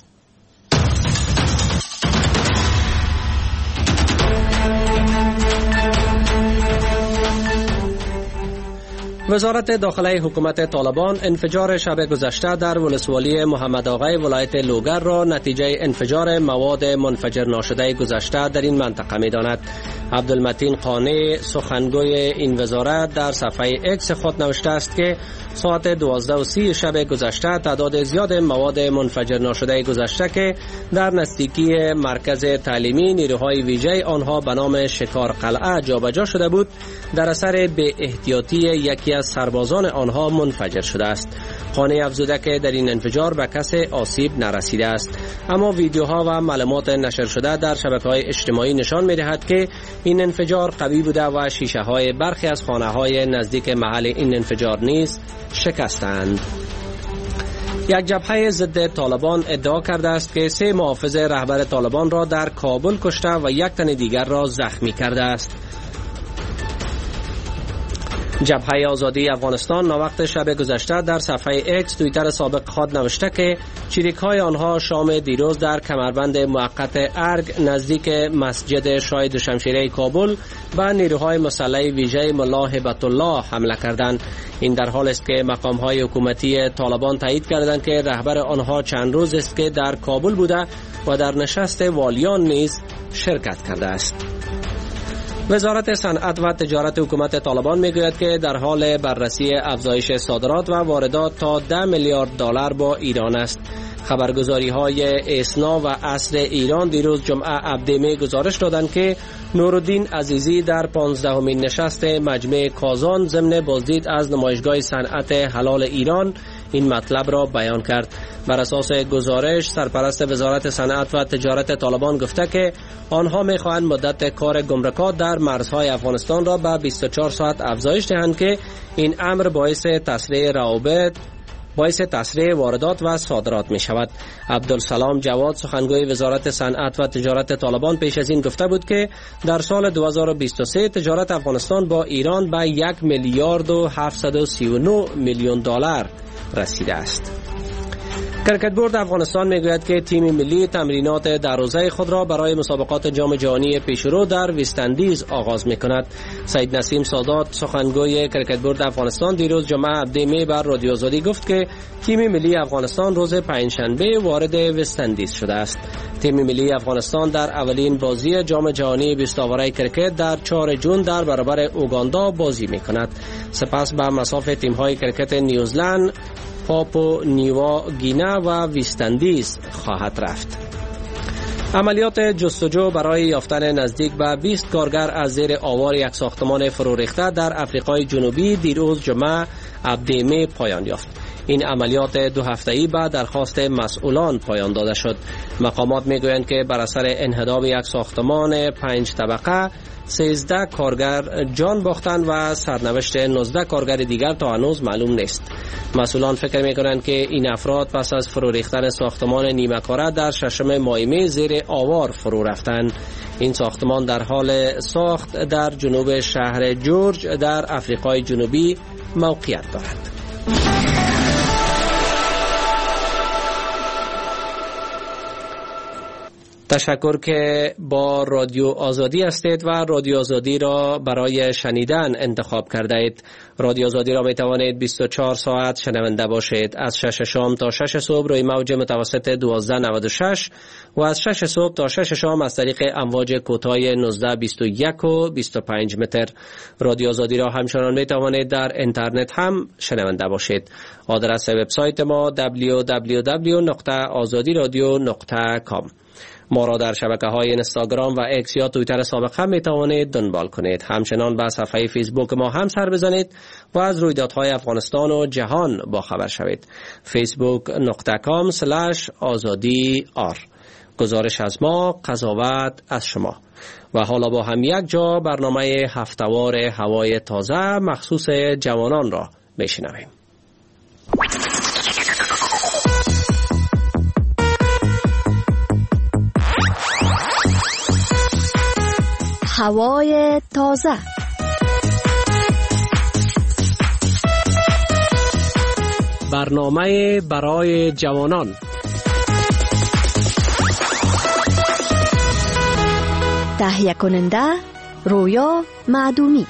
S1: وزارت داخله حکومت طالبان انفجار شب گذشته در ولسوالی محمد آقای ولایت لوگر را نتیجه انفجار مواد منفجر ناشده گذشته در این منطقه می داند. عبدالمتین قانی سخنگوی این وزارت در صفحه اکس خود نوشته است که ساعت دوازده و سی شب گذشته تعداد زیاد مواد منفجر ناشده گذشته که در نزدیکی مرکز تعلیمی نیروهای ویژه آنها به نام شکار قلعه جابجا شده بود، در اثر به احتیاطی یکی از سربازان آنها منفجر شده است. قانی افزوده که در این انفجار به کسی آسیب نرسیده است، اما ویدیوها و معلومات نشر شده در شبکه‌های اجتماعی نشان می‌دهد که این انفجار قوی بوده و شیشه‌های برخی از خانه‌های نزدیک محل این انفجار نیز شکستند. یک جبهه ضد طالبان ادعا کرده است که سه محافظ رهبر طالبان را در کابل کشته و یک تن دیگر را زخمی کرده است. جبهه آزادی افغانستان ناوقت شب گذشته در صفحه اکس توییتر سابق خود نوشته که چریک‌های آنها شام دیروز در کمربند موقت ارگ نزدیک مسجد شاه دوشمشیره کابل به نیروهای مسلح ویژه ملا هیبت الله حمله کردند. این در حال است که مقام‌های حکومتی طالبان تایید کردند که رهبر آنها چند روز است که در کابل بوده و در نشست والیان نیز شرکت کرده است. وزارت صنعت و تجارت حکومت طالبان میگوید که در حال بررسی افزایش صادرات و واردات تا ده میلیارد دلار با ایران است. خبرگزاری های اسنا و عصر ایران دیروز جمعه عبدیمه گزارش دادند که نورالدین عزیزی در پانزدهمین نشست مجمع کازان ضمن بازدید از نمایشگاه صنعت حلال ایران این مطلب را بیان کرد. بر اساس گزارش سرپرست وزارت صنعت و تجارت طالبان گفته که آنها می‌خواهند مدت کار گمرکات در مرزهای افغانستان را به بیست و چهار ساعت افزایش دهند که این امر باعث تسریع روابط باعث تسریع واردات و صادرات می شود. عبدالسلام جواد سخنگوی وزارت صنعت و تجارت طالبان پیش از این گفته بود که در سال دو هزار و بیست و سه تجارت افغانستان با ایران به یک میلیارد و هفتصد و سی و نه میلیون دلار رسیده است. کرکت بورد افغانستان میگوید که تیم ملی تمرینات در روزه خود را برای مسابقات جام جهانی پیشرو در وست‌اندیز آغاز میکند. سید نسیم سادات سخنگوی کرکت بورد افغانستان دیروز جمعه عبدیمه بر رادیو آزادی گفت که تیم ملی افغانستان روز پنجشنبه وارد وست‌اندیز شده است. تیم ملی افغانستان در اولین بازی جام جهانی بیست آوره کرکت در چهارم ژوئن در برابر اوگاندا بازی میکند. سپس به مصاف تیم‌های کرکت نیوزلند، پاپو نیوا گینه و وست‌اندیز خواهد رفت. عملیات جستجو برای یافتن نزدیک به بیست کارگر از زیر آوار یک ساختمان فرو ریخته در آفریقای جنوبی دیروز جمعه عبدیمه پایان یافت. این عملیات دو هفته‌ای بعد درخواست مسئولان پایان داده شد. مقامات میگویند که بر اثر انهدام یک ساختمان پنج طبقه سیزده کارگر جان باختند و سرنوشت نوزده کارگر دیگر تا هنوز معلوم نیست. مسئولان فکر می‌کنند که این افراد پس از فرو ریختن ساختمان نیمه کاره در ششم مای می زیر آوار فرو رفتند. این ساختمان در حال ساخت در جنوب شهر جورج در آفریقای جنوبی موقعیت دارد. تشکر که با رادیو آزادی هستید و رادیو آزادی را برای شنیدن انتخاب کرده اید. رادیو آزادی را می توانید بیست و چهار ساعت شنونده باشید، از شش شام تا شش صبح روی موج متوسط دوازده نود و شش و از شش صبح تا شش شام از طریق امواج کوتاه نوزده بیست و یک و بیست و پنج متر. رادیو آزادی را همچنان می توانید در اینترنت هم شنونده باشید. آدرس وبسایت ما دبلیو دبلیو دبلیو دات آزادی رادیو دات کام. ما را در شبکه‌های اینستاگرام و اکس یا توییتر سابق هم می‌توانید دنبال کنید. همچنان به صفحه فیسبوک ما هم سر بزنید و از رویدادهای افغانستان و جهان با خبر شوید. فیسبوک دات کام اسلش آزادی آر. گزارش از ما، قضاوت از شما. و حالا با هم یک جا برنامه هفته‌وار هوای تازه مخصوص جوانان را میشنویم.
S4: هوای تازه.
S1: برنامه برای جوانان.
S4: تهیه کننده رویا معدومی.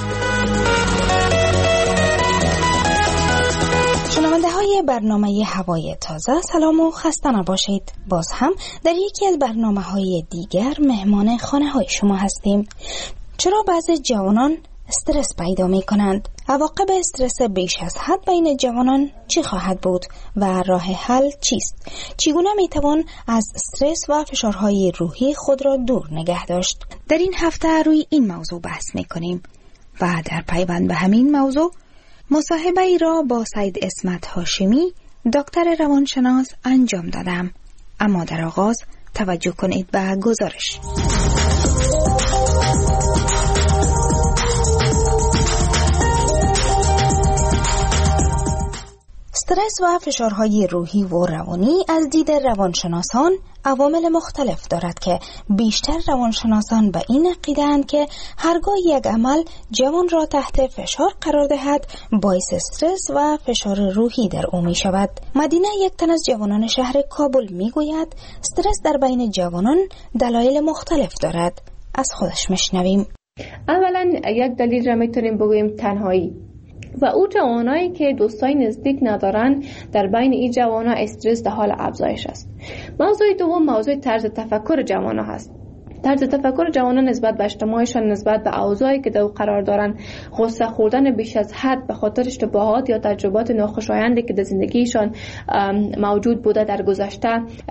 S4: شنونده های برنامه هوای تازه، سلام و خسته نباشید. باز هم در یکی از برنامه های دیگر مهمان خانه های شما هستیم. چرا بعضی جوانان استرس پیدا می کنند؟ عواقب استرس بیش از حد بین جوانان چی خواهد بود و راه حل چیست؟ چگونه می توان از استرس و فشارهای روحی خود را دور نگه داشت؟ در این هفته روی این موضوع بحث می کنیم و در پیوند به همین موضوع مصاحبه ای را با سید اسمت هاشمی، دکتر روانشناس انجام دادم. اما در آغاز توجه کنید به گزارش. استرس و فشارهای روحی و روانی از دید روانشناسان عوامل مختلف دارد که بیشتر روانشناسان به این عقیده‌اند که هرگاه یک عمل جوان را تحت فشار قرار دهد باعث استرس و فشار روحی در او می شود. مدینه، یک تن از جوانان شهر کابل می گوید استرس در بین جوانان دلایل مختلف دارد. از خودش میشنویم.
S12: اولا یک دلیل را میتونیم بگوییم تنهایی و او جوانایی که دوستای نزدیک ندارن. در بین این جوانا استرس در حال افزایش است. موضوع دوم موضوع طرز تفکر جوانا هست. طرز تفکر جوانان نسبت به اجتماعشان، نسبت به اوضاعی که در قرار دارن، غصه خوردن بیش از حد به خاطر اشتباهات یا تجربات ناخوشایندی که در زندگیشان موجود بوده در گذشته.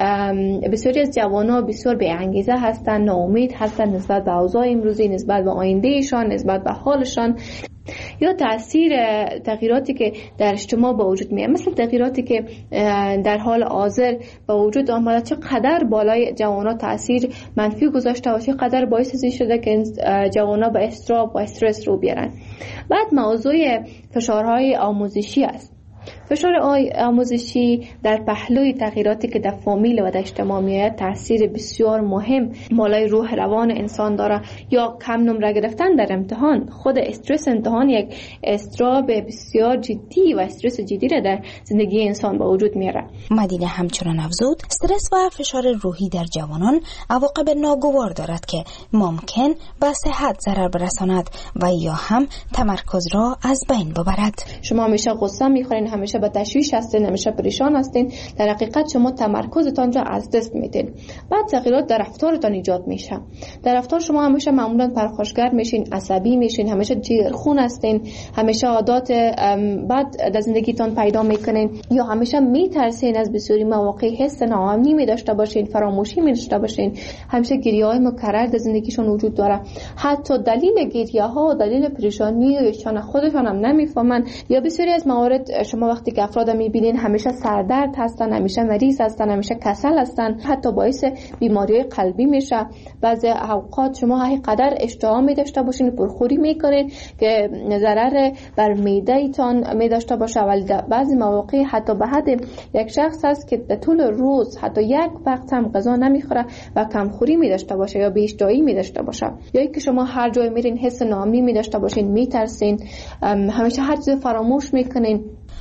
S12: بسیاری از جوانان بسیار بی انگیزه هستند، ناامید هستند نسبت به اوضاع امروزی، نسبت به آیندهشان، نسبت به حالشان، یا تاثیر تغییراتی که در اجتماع به وجود میاد، مثل تغییراتی که در حال حاضر به وجود آمده چقدر بالای جوانا تاثیر منفی گذاشته و چقدر باعث این شده که جوانا به اضطراب و استرس رو بیارن. بعد موضوع فشارهای آموزشی است. فشار آموزشی در پهلوی تغییراتی که در فامیل و در اجتماع میاد تاثیر بسیار مهم بالای روح روان انسان داره. یا کم نمره گرفتن در امتحان، خود استرس امتحان یک استراب بسیار جدی و استرس جدی را در زندگی انسان به وجود میاره.
S4: مدینه همچنان افزود استرس و فشار روحی در جوانان عواقب ناگوار دارد که ممکن به صحت ضرر برساند و یا هم تمرکز را از بین ببرد.
S12: شما همیشه غصه میخورین، همیشه به تشویش هستین، همیشه پریشان هستین، در حقیقت شما تمرکزتان را از دست میدین. بعد تغییرات در رفتارتان ایجاد میشه. در رفتار شما همیشه معمولا پرخاشگر میشین، عصبی میشین، همیشه جیرخون هستین، همیشه عادات بد در زندگیتان پیدا میکنین، یا همیشه میترسین از بسیاری مواقع، حس ناامنی می داشته باشین، فراموشی می داشته باشین، همیشه گریه‌های مکرر در زندگیشون وجود داره. حتی دلیل گریه‌ها و دلیل پریشانیشان خودشان هم نمیفهمن. یا بسیاری از موارد شما وقتی که افراد میبینین همیشه سردرد هستن، همیشه مریض هستن، همیشه کسل هستن، حتی باعث بیماری‌های قلبی میشه. بعضی اوقات شما هر قدر اشتها می داشته باشین، پرخوری میکنین که ضرر بر معده ایتان می داشته باشه، ولی بعضی مواقع حتی به حد یک شخص هست که در طول روز حتی یک وقت هم غذا نمیخوره و کمخوری می داشته باشه یا بی‌اشتهایی می داشته باشه. یا اینکه شما هر جای میرین حس ناامنی می داشته باشین، میترسین، همیشه هر چیز فراموش میکنین.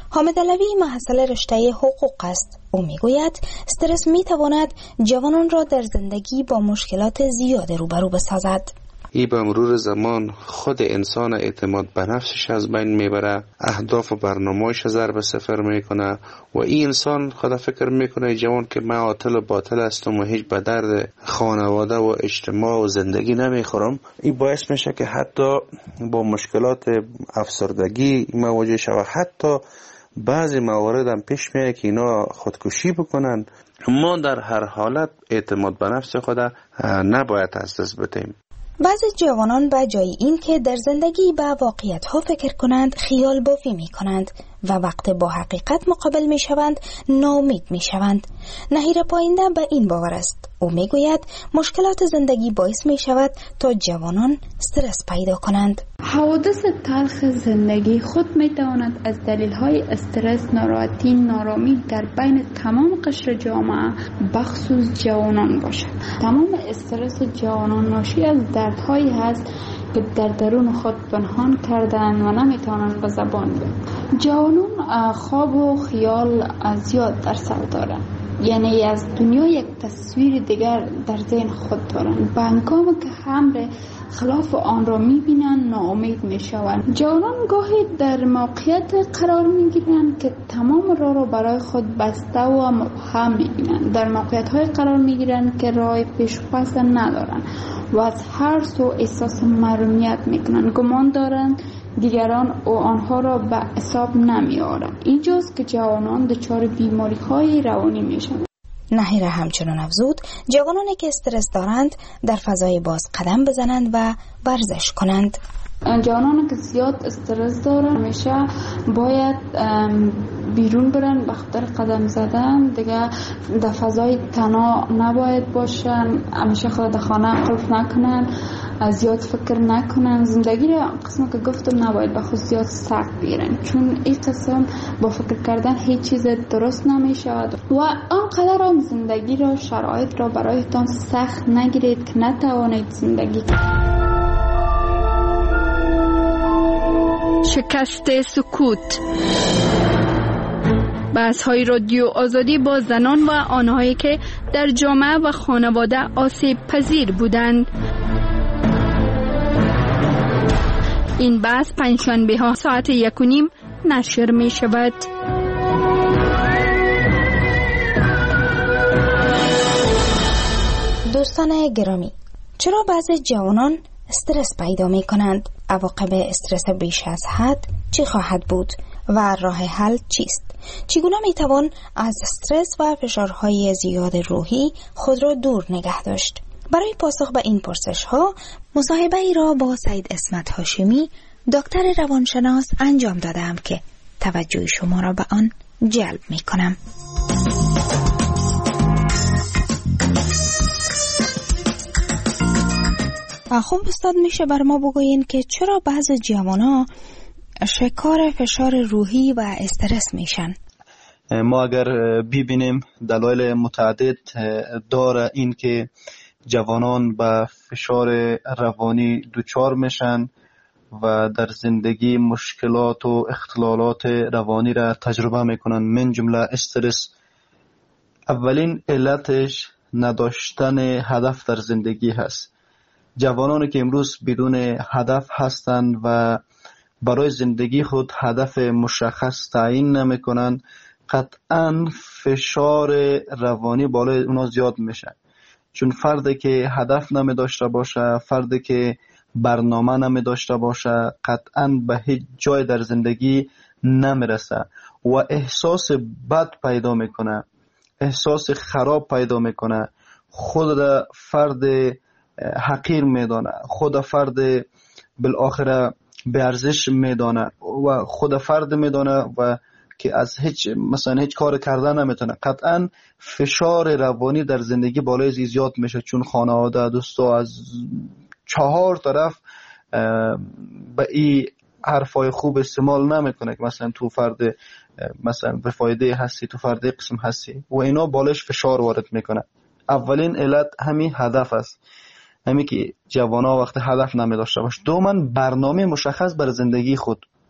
S4: حامد علوی محصل رشته حقوق است. او میگوید استرس میتواند جوانان را در زندگی با مشکلات زیاد روبرو بسازد.
S7: ای به مرور زمان خود انسان اعتماد به نفسش از بین میبره، اهداف و برنامه‌اش ضرب صفر میکنه و این انسان خود فکر میکنه جوان که من عاطل و باطل هستم و هیچ به درد خانواده و اجتماع و زندگی نمیخورم. این باعث میشه که حتی با مشکلات افسردگی مواجه شود. حتی بعضی موارد هم پیش میاد که اینا خودکشی بکنن. ما در هر حالت اعتماد به نفس خود نباید از دست بدیم.
S4: بعضی جوانان به جای این که در زندگی به واقعیت ها فکر کنند خیال بافی می کنند و وقت با حقیقت مقابل می شوند ناامید می شوند. نهیر پاینده به این باور است. او می گوید مشکلات زندگی باعث می شود تا جوانان استرس پیدا کنند.
S8: حوادث تلخ زندگی خود می تواند از دلیل های استرس، ناراحتی، نارامی در بین تمام قشر جامعه بخصوص جوانان باشد. تمام استرس جوانان ناشی از دردهایی هست که در درون خود پنهان کردن و نمی توانند به زبان بیارند. جوانان خواب و خیال زیاد در سر دارند، یعنی از دنیا یک تصویر دیگر در ذهن خود دارند. به هنگامی که امر خلاف آن را میبینند ناامید میشوند. جوانان گاهی در موقعیت قرار میگیرند که تمام راه را برای خود بسته و مبهم میبینند. در موقعیت های قرار میگیرند که راه پیش و پس ندارند و از هر سو احساس محرومیت میکنند. گمان دارند دیگران و آنها را به حساب نمیآورند. اینجاست که جوانان دچار بیماری های روانی میشوند.
S4: نهیر همچنان افزود جوانانی که استرس دارند در فضای باز قدم بزنند و ورزش کنند.
S8: جوانانی که زیاد استرس دارن همیشه باید بیرون برن به خاطر قدم زدن. دیگه در فضای تنها نباید باشن، همیشه خود در خانه قلف نکنن، زیاد فکر نکنن. زندگی را قسم که گفتم نباید به خود زیاد سخت بگیرن، چون این قسم با فکر کردن هیچ چیز درست نمیشود و آنقدر هم زندگی را شرایط را برایتان سخت نگیرید که نتوانید زندگی کنید.
S6: شکست سکوت. بحث های رادیو آزادی با زنان و آنهایی که در جامعه و خانواده آسیب پذیر بودند. این بحث پنجشنبه ها ساعت یک و نیم نشر می شود.
S4: دوستان گرامی، چرا بعضی جوانان استرس پیدا می کنند؟ عواقب استرس بیش از حد چی خواهد بود و راه حل چیست؟ چگونه می توان از استرس و فشارهای زیاد روحی خود را دور نگه داشت؟ برای پاسخ به این پرسش ها مصاحبه ای را با سید اسمت هاشمی، دکتر روانشناس انجام دادم که توجه شما را به آن جلب می کنم. خب استاد، میشه بر ما بگوین که چرا بعض جوانان شکار فشار روحی و استرس میشن؟
S23: ما اگر ببینیم دلایل متعدد داره این که جوانان به فشار روانی دچار میشن و در زندگی مشکلات و اختلالات روانی را تجربه میکنن، من جمله استرس. اولین علتش نداشتن هدف در زندگی هست. جوانانی که امروز بدون هدف هستند و برای زندگی خود هدف مشخص تعیین نمیکنن، قطعاً فشار روانی بالای اونا زیاد میشه. چون فردی که هدف نمی داشته باشه، فردی که برنامه نمی داشته باشه، قطعاً به هیچ جای در زندگی نمیرسه و احساس بد پیدا میکنه، احساس خراب پیدا میکنه، خود فرد حقیر میدانه، خود فرد بالاخره به ارزش میدانه و خود فرد میدانه و که از هیچ مثلا هیچ کار کردن نمیتونه. قطعا فشار روانی در زندگی بالای زیاد میشه، چون خانواده، دوستا از چهار طرف به این حرفای خوب استعمال نمیکنه که مثلا تو فرد مثلا به فایده هستی، تو فرد قسم هستی و اینا بالش فشار وارد میکنه. اولین علت همین هدف است، همین که جوانا وقت هدف نمی داشته باشه. دوماً برنامه مشخص بر زندگی خود.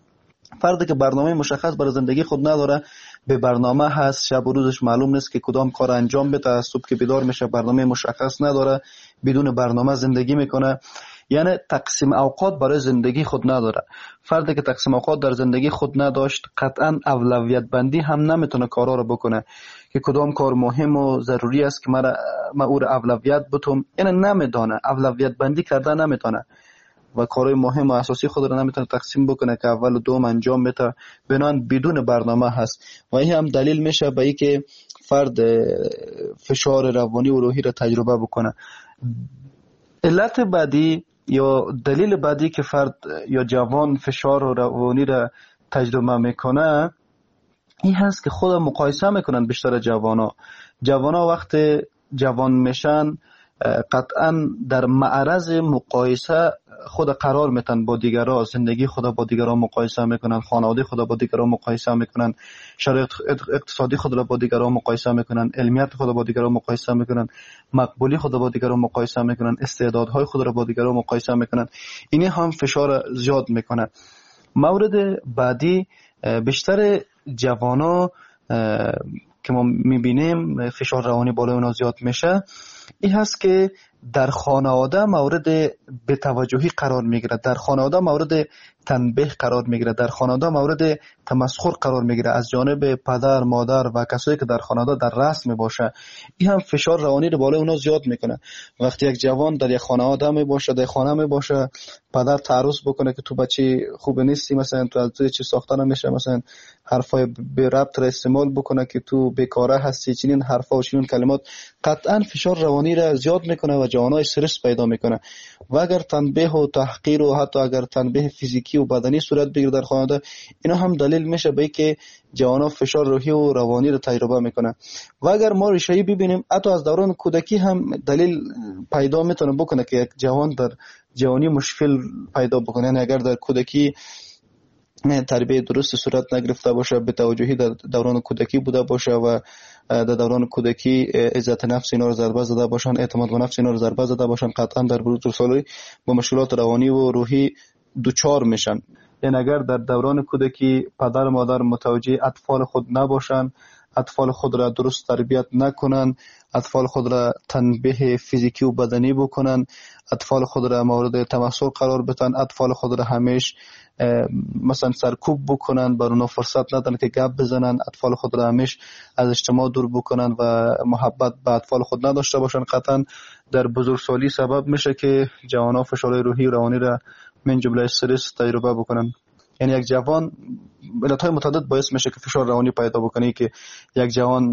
S23: فردی که برنامه مشخص برای زندگی خود نداره، به برنامه هست، شب و روزش معلوم نیست که کدام کار انجام بده، از صبح که بیدار میشه برنامه مشخص نداره، بدون برنامه زندگی میکنه، یعنی تقسیم اوقات برای زندگی خود نداره. فردی که تقسیم اوقات در زندگی خود نداشت قطعا اولویت بندی هم نمیتونه کارا رو بکنه که کدام کار مهم و ضروری است که من ما او رو اولویت بتم، یعنی نمیدونه، اولویت بندی کرده نمیتونه و کارهای مهم و اساسی خود رو نمیتونه تقسیم بکنه که اول و دوم انجام بده، بنان بدون برنامه هست. و این هم دلیل میشه به اینکه فرد فشار روانی و روحی رو تجربه بکنه. علت بعدی یا دلیل بعدی که فرد یا جوان فشار روانی را تجربه میکنه این هست که خود مقایسه میکنن. بیشتر جوانا جوانا وقت جوان میشن قطعا در معرض مقایسه خود قرار میتن با دیگران، زندگی خود با دیگران مقایسه میکنن، خانواده خود با دیگران مقایسه میکنن، شرایط اقتصادی خود را با دیگران مقایسه میکنن، علمیت خود با دیگران مقایسه میکنن، مقبولی خود با دیگران مقایسه میکنن، استعدادهای خود را با دیگران مقایسه میکنن. این هم فشار زیاد میکنه. مورد بعدی بیشتر جوانا که ما میبینیم فشار روانی بالای اونا زیاد میشه این هست که در خانواده مورد بی‌توجهی قرار میگیره، در خانواده مورد تنبیه قرار میگیره، در خانواده مورد تمسخر قرار میگیره از جانب پدر، مادر و کسایی که در خانواده در رأس میباشه. این هم فشار روانی رو بالای اونا زیاد میکنه. وقتی یک جوان در یک خانواده میباشه، در خانه میباشه، پدر تعرض بکنه که تو بچه خوب نیستی، مثلا تو از تو چی ساخته نمیشه، مثلا حرفای به ربط را استعمال بکنه که تو بیکاره هستی، چنین حرفا و چنین کلمات، قطعا فشار روانی را زیاد میکنه و جوانای استرس پیدا میکنه. و اگر تنبیه و تحقیر و حتی اگر تنبیه فیزیکی و بدنی صورت بگیره در خانواده، اینا هم دلیل میشه به اینکه جوانا فشار روحی و روانی رو تجربه میکنه. و اگر ما ریشه‌ای ببینیم حتی از دوران کودکی هم دلیل پیدا میتونه بکنه که یک جوان در جوانی مشکل پیدا بکنه. یعنی اگر در کودکی تربیت درست صورت نگرفته باشه، به توجهی در دوران کودکی بوده باشه و در دوران کودکی عزت نفس اینا رو ضربه زده باشن، اعتماد به نفس اینا رو ضربه زده باشن، قطعا در بزرگسالی با مشکلات روانی و روحی دوچار میشن. یعنی اگر در دوران کودکی پدر و مادر متوجه اطفال خود نباشن، اطفال خود را درست تربیت نکنن، اطفال خود را تنبیه فیزیکی و بدنی بکنن، اطفال خود را مورد تمسخر قرار بدن، اطفال خود را همیشه مثلا سرکوب بکنن، بر اونا فرصت ندن که گپ بزنن، اطفال خود را همیشه از اجتماع دور بکنن و محبت به اطفال خود نداشته باشن، قطعا در بزرگسالی سبب میشه که جوانا فشار روحی و روانی را من جمله استرس تجربه بکنن. یعنی یک جوان علتهای متعدد باعث میشه که فشار روانی پیدا بکنه که یک جوان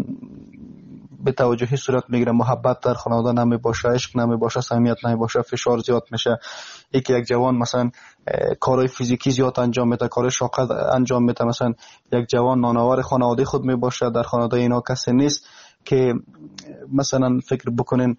S23: به توجهی صورت میگیره، محبت در خانواده نمی باشه، عشق نمی باشه، صمیمیت نمی باشه، فشار زیاد میشه. یکی یک جوان مثلا کارهای فیزیکی زیاد انجام میده، کارهای شاق انجام میده، مثلا یک جوان نانآور خانواده خود می باشه، در خانواده اینا کسی نیست که مثلا فکر بکنین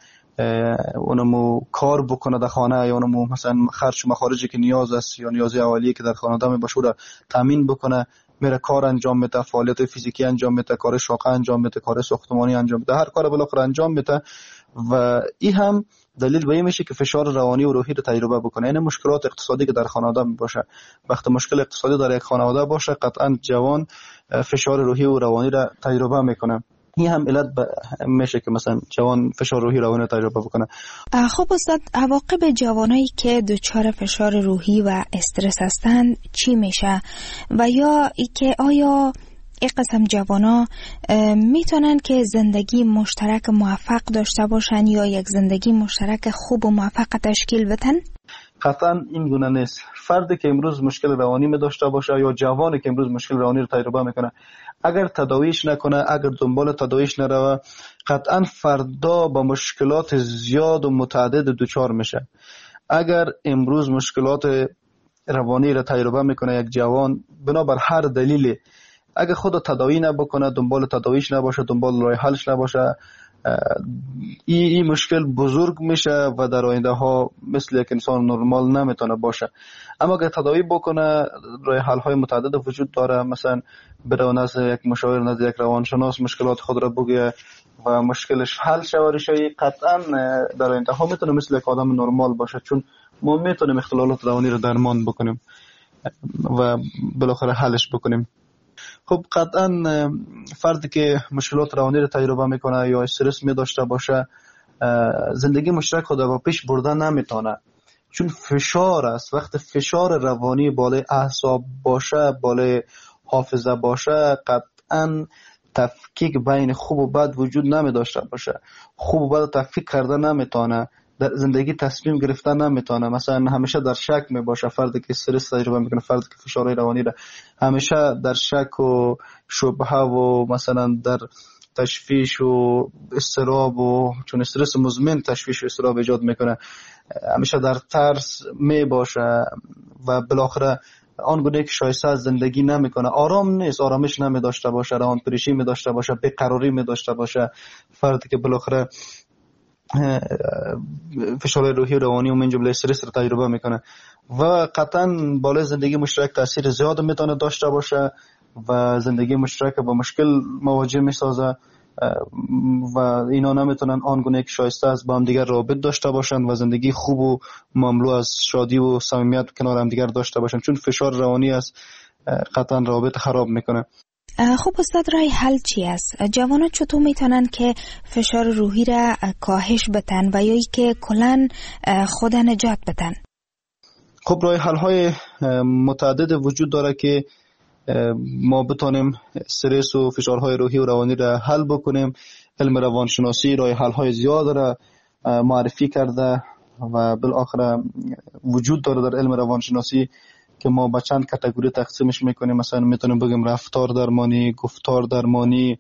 S23: اونمو کار بکنه در خانه، یا اونمو مثلا خرج و مخارجی که نیاز است یا نیازی اولیه که در خانواده می باشه را تامین بکنه، میره کار انجام میده، فعالیت فیزیکی انجام میده، کار شاقه انجام میده، کار ساختمانی انجام میده، هر کار بالاخره انجام میده. و این هم دلیل به این میشه که فشار روانی و روحی رو تجربه بکنه. یعنی مشکلات اقتصادی که در خانواده باشه، وقتی مشکل اقتصادی در یک خانواده باشه قطعا جوان فشار روحی و روانی رو تجربه میکنه. این هم علت میشه که مثلا جوان فشار روحی روانی رو تجربه بکنه.
S4: خب استاد، عواقب جوانایی که دچار فشار روحی و استرس هستند چی میشه؟ و یا ای که آیا این قسم جوانا میتونن که زندگی مشترک موفق داشته باشن یا یک زندگی مشترک خوب و موفق تشکیل بدن؟
S23: قطعا این گونه نیست. فردی که امروز مشکل روانی می داشته باشه یا جوانی که امروز مشکل روانی رو تجربه میکنه، اگر تداویش نکنه، اگر دنبال تداویش نروه، قطعا فردا با مشکلات زیاد و متعدد دوچار میشه. اگر امروز مشکلات روانی رو تجربه میکنه یک جوان بنابر هر دلیلی، اگر خود تداوی نبکنه، دنبال تداویش نباشه، دنبال راه حلش نباشه، این ای مشکل بزرگ میشه و در آینده ها مثل یک انسان نرمال نمیتونه باشه. اما اگر تداوی بکنه، راه حل های متعدد وجود داره، مثلا بره نزد یک مشاور، نزد یک روانشناس مشکلات خود را بگه و مشکلش حل شود، قطعا در آینده ها میتونه مثل یک آدم نرمال باشه، چون ما میتونیم اختلالات روانی رو درمان بکنیم. و بالاخره حلش بکنیم. خب قطعا فردی که مشکلات روانی رو تجربه میکنه یا استرس می داشته باشه زندگی مشترک خود با پیش بردن نمیتونه، چون فشار است. وقت فشار روانی بالای اعصاب باشه، بالای حافظه باشه، قطعا تفکیک بین خوب و بد وجود نمی داشته باشه. خوب و بد تفکیک کرده نمیتونه، در زندگی تصمیم گرفتن نمیتونه. مثلا همیشه در شک می باشه فردی که استرس تجربه میکنه، فردی که فشار روانی را همیشه در شک و شبهه و مثلا در تشویش و اضطراب، و چون استرس مزمن تشویش و اضطراب ایجاد میکنه، همیشه در ترس می باشه و بالاخره آنگونه که شایسته از زندگی نمیکنه، آرام نیست، آرامش نمی داشته باشه، روان پریشی می داشته باشه، بیقراری می داشته باشه. فردی که بالاخره فشار روحی و روانی و من جمله استرس رو تجربه میکنه و قطعا بالای زندگی مشترک تاثیر زیاد میتونه داشته باشه و زندگی مشترک با مشکل مواجه میسازه و اینا نمیتونن آنگونه که شایسته از با هم دیگر رابط داشته باشن و زندگی خوب و مملو از شادی و صمیمیت کنار هم دیگر داشته باشن، چون فشار روانی است قطعا رابط خراب میکنه.
S4: خب استاد، رای حل چی است؟ جوانان چطور میتونن که فشار روحی را کاهش بدن و یا ای که کلن خود نجات بدن؟
S23: خب رای حل های متعدد وجود داره که ما بتونیم استرس و فشارهای روحی و روانی را حل بکنیم. علم روانشناسی رای حل های زیاد را معرفی کرده و بالاخره وجود داره در علم روانشناسی که ما با چند کاتگوری تقسیمش میکنیم. مثلا میتونیم بگیم رفتار درمانی، گفتار درمانی،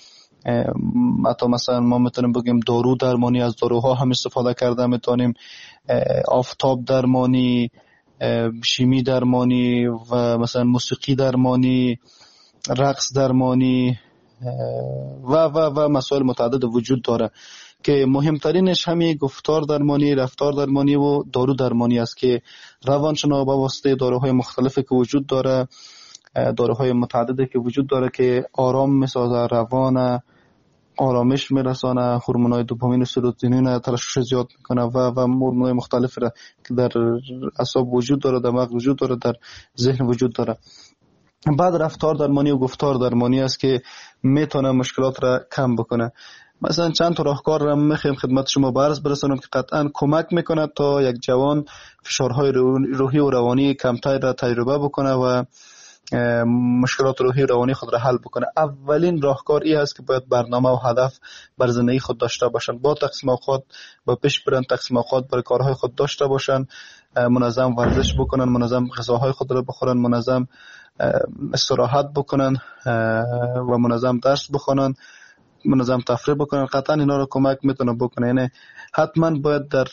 S23: حتی مثلا ما میتونیم بگیم دارو درمانی، از داروها هم استفاده کرده میتونیم، آفتاب درمانی، شیمی درمانی و مثلا موسیقی درمانی، رقص درمانی و و و مسائل متعدد وجود داره که مهمترینش همین گفتار درمانی، رفتار درمانی و دارو درمانی است که روانشناس با واسطه داروهای مختلفی که وجود داره، داروهای متعددی که وجود داره که آرام میسازه، روان آرامش میرسانه، هورمونای دوپامین و سروتونین ترشح زیاد میکنه و و هورمونای مختلفی را که در اعصاب وجود داره، در مغز وجود داره، در ذهن وجود داره. بعد رفتار درمانی و گفتار درمانی است که میتونه مشکلات را کم بکنه. مثلا چند تا راهکار را میخوایم خدمت شما برس برسونم که قطعا کمک میکنه تا یک جوان فشارهای روحی و روانی کمتر را تجربه بکنه و مشکلات روحی و روانی خود را حل بکنه. اولین راهکار این است که باید برنامه و هدف بر زندگی خود داشته باشن، با تقسیم اوقات با پیش برن، تقسیم اوقات برای کارهای خود داشته باشن، منظم ورزش بکنن، منظم غذاهای خود را بخورن، منظم استراحت بکنن و منظم درس بخونن، منظم تفریح بکنن. قطعا اینا رو کمک میتونه بکنه. یعنی حتما باید در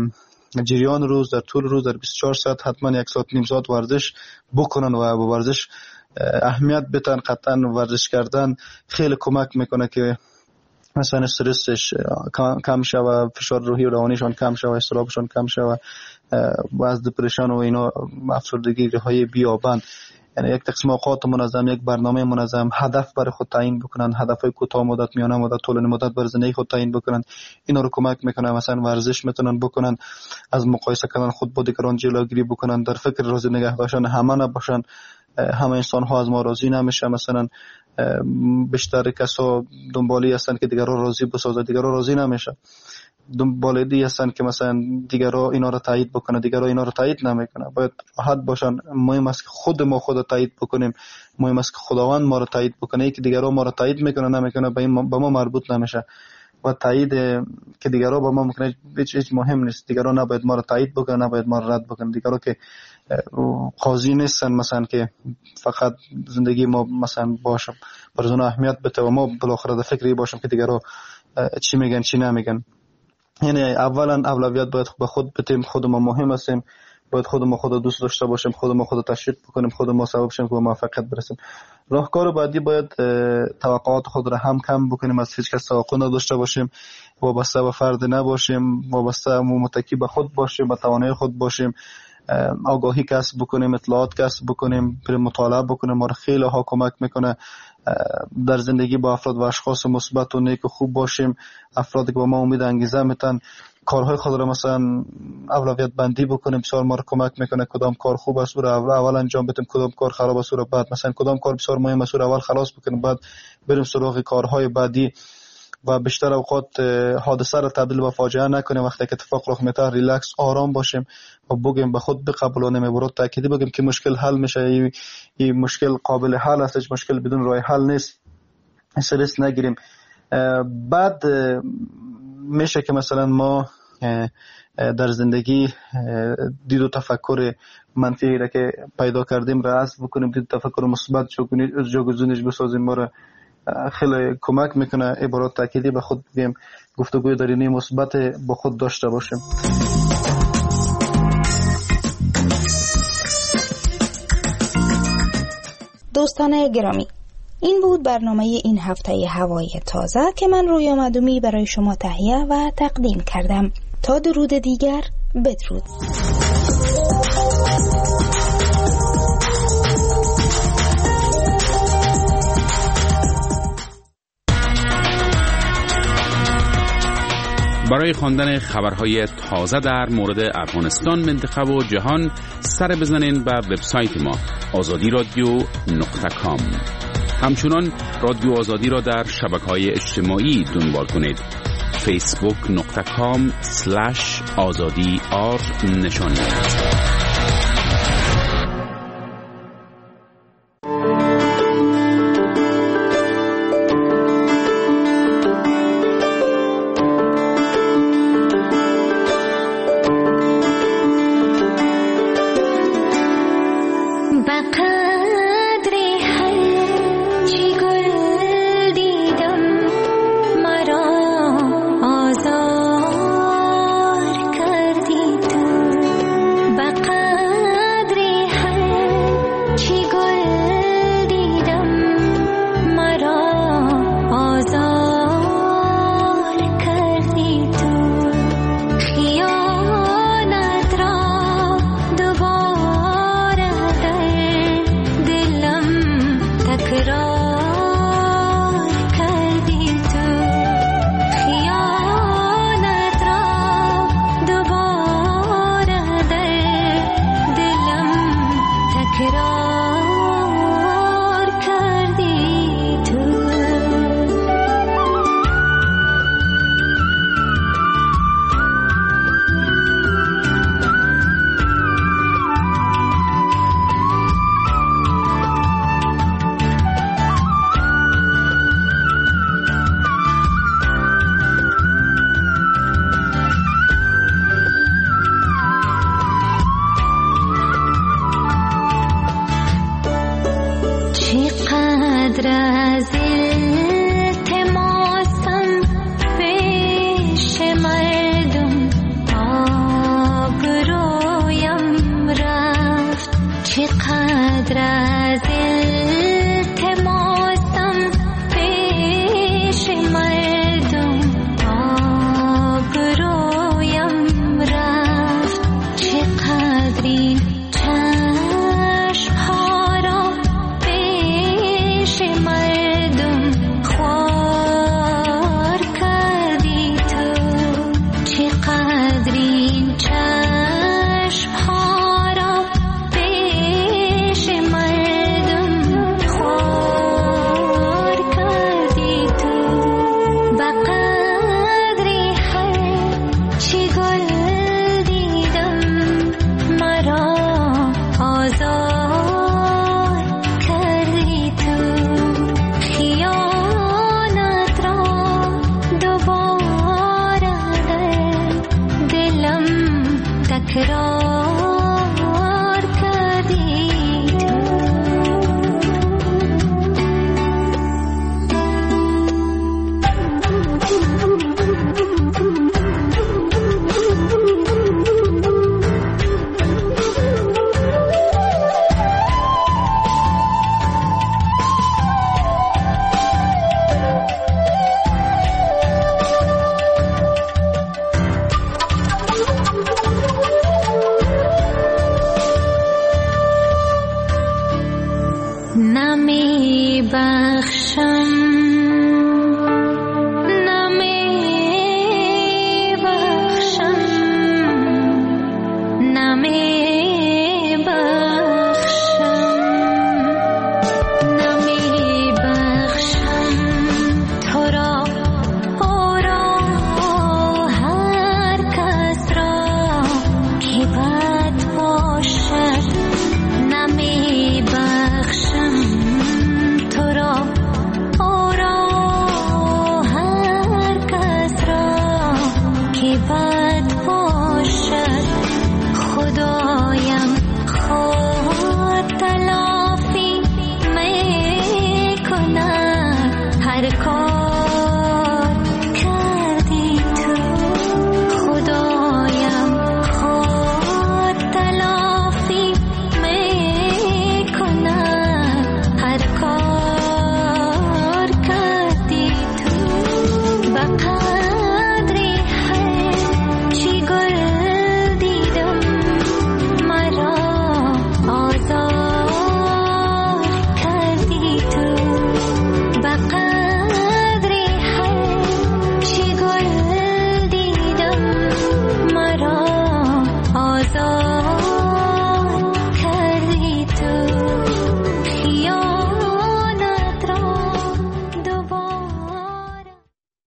S23: جریان روز، در طول روز، در بیست و چهار ساعت حتما یک ساعت نیم ساعت ورزش بکنن و با ورزش اهمیت بدن. قطعا ورزش کردن خیلی کمک میکنه که مثلا استرسش کم شوه، فشار روحی و روانیشان کم شوه، اضطرابشان کم شوه و از دپرشن و اینا افسردگی های بیابند. یعنی یک تقسیم اوقات منظم، یک برنامه منظم، هدف برای خود تعیین بکنن، هدفهای کوتاه مدت، میانه مدت، طولانی مدت برای زندگی خود تعیین بکنن. اینا رو کمک میکنه. مثلا ورزش میتونن بکنن، از مقایسه کردن خود با دیگران جلوگیری بکنن، در فکر راضی نگه داشتن همه نباشن. همه انسان ها از ما راضی نمیشه. مثلا بیشتر کسا دنبالی هستن که دیگران راضی بسازه، دیگران راضی نمیشه. دنبال دی هستن که مثلا دیگرها اینا رو تایید بکنه، دیگرها اینا رو تایید نمیکنه. باید راحت باشن. مهم است که خود ما خود رو تایید بکنیم، مهم است که خداوند ما رو تایید بکنه. که دیگرها ما رو تایید میکنه نمیکنه به ما مربوط نمیشه و تایید که دیگرها با ما میکنه هیچ هیچ مهم نیست. دیگرها نباید ما رو تایید بکنه، نباید ما رو رد بکنه. دیگرها که قاضی نیستن مثلا که فقط زندگی ما مثلا باشه برای اون اهمیت بده و ما بالاخره در فکری باشیم که دیگرها چی میگن چی نمیگن. یعنی اولا اولویت باید به خود بدیم. خود ما مهم هستیم، باید خود ما خود دوست داشته باشیم، خود ما خود تشویق بکنیم، خود ما سبب شیم که به موفقیت برسیم. راهکار بعدی باید توقعات خود را هم کم بکنیم، از هیچ کس توقع نداشته باشیم، وابسته به فرد نباشیم، وابسته متکی به خود باشیم، به توانایی خود باشیم، آگاهی کسب بکنیم، اطلاعات کسب بکنیم، بریم مطالعه بکنیم. ما خیلی ها کمک میکنه در زندگی با افراد و اشخاص مثبت و نیک و خوب باشیم. افرادی که با ما امید انگیزه میتن کارهای خود را مثلا اولویت بندی بکنیم. بسیار ما را کمک میکنه کدام کار خوب است رو اول, اول انجام بدیم، کدام کار خراب است رو بعد، مثلا کدام کار بسیار مهم است رو اول خلاص بکنیم، بعد بریم سراغ کارهای بعدی و بیشتر اوقات حادثه را تبدیل به فاجعه نکنیم. وقتی که اتفاق رخ میده ریلکس آرام باشیم و بگیم به خود بقبولانیم، برای تأکیدی بگیم که مشکل حل میشه، این مشکل قابل حل است، هیچ مشکل بدون راه حل نیست، استرس نگیریم. بعد میشه که مثلا ما در زندگی دید و تفکر منفی را که پیدا کردیم را حذف بکنیم، دید و تفکر مثبت جاگزینش بسازیم. ما را خیلی کمک میکنه. عبارات تأکیدی به خود بگیم، گفتگوی درونی مثبت با خود داشته باشیم.
S4: دوستان گرامی، این بود برنامه این هفته هوای تازه که من رویا مدومی برای شما تهیه و تقدیم کردم. تا درود دیگر، بدرود.
S3: برای خواندن خبرهای تازه در مورد افغانستان، منطقه و جهان سر بزنین به وبسایت ما آزادی رادیو نقطه کام. همچنان رادیو آزادی را در شبکه‌های اجتماعی دنبال کنید. فیسبوک نقطه کام سلش آزادی آر نشان دهید.
S10: could all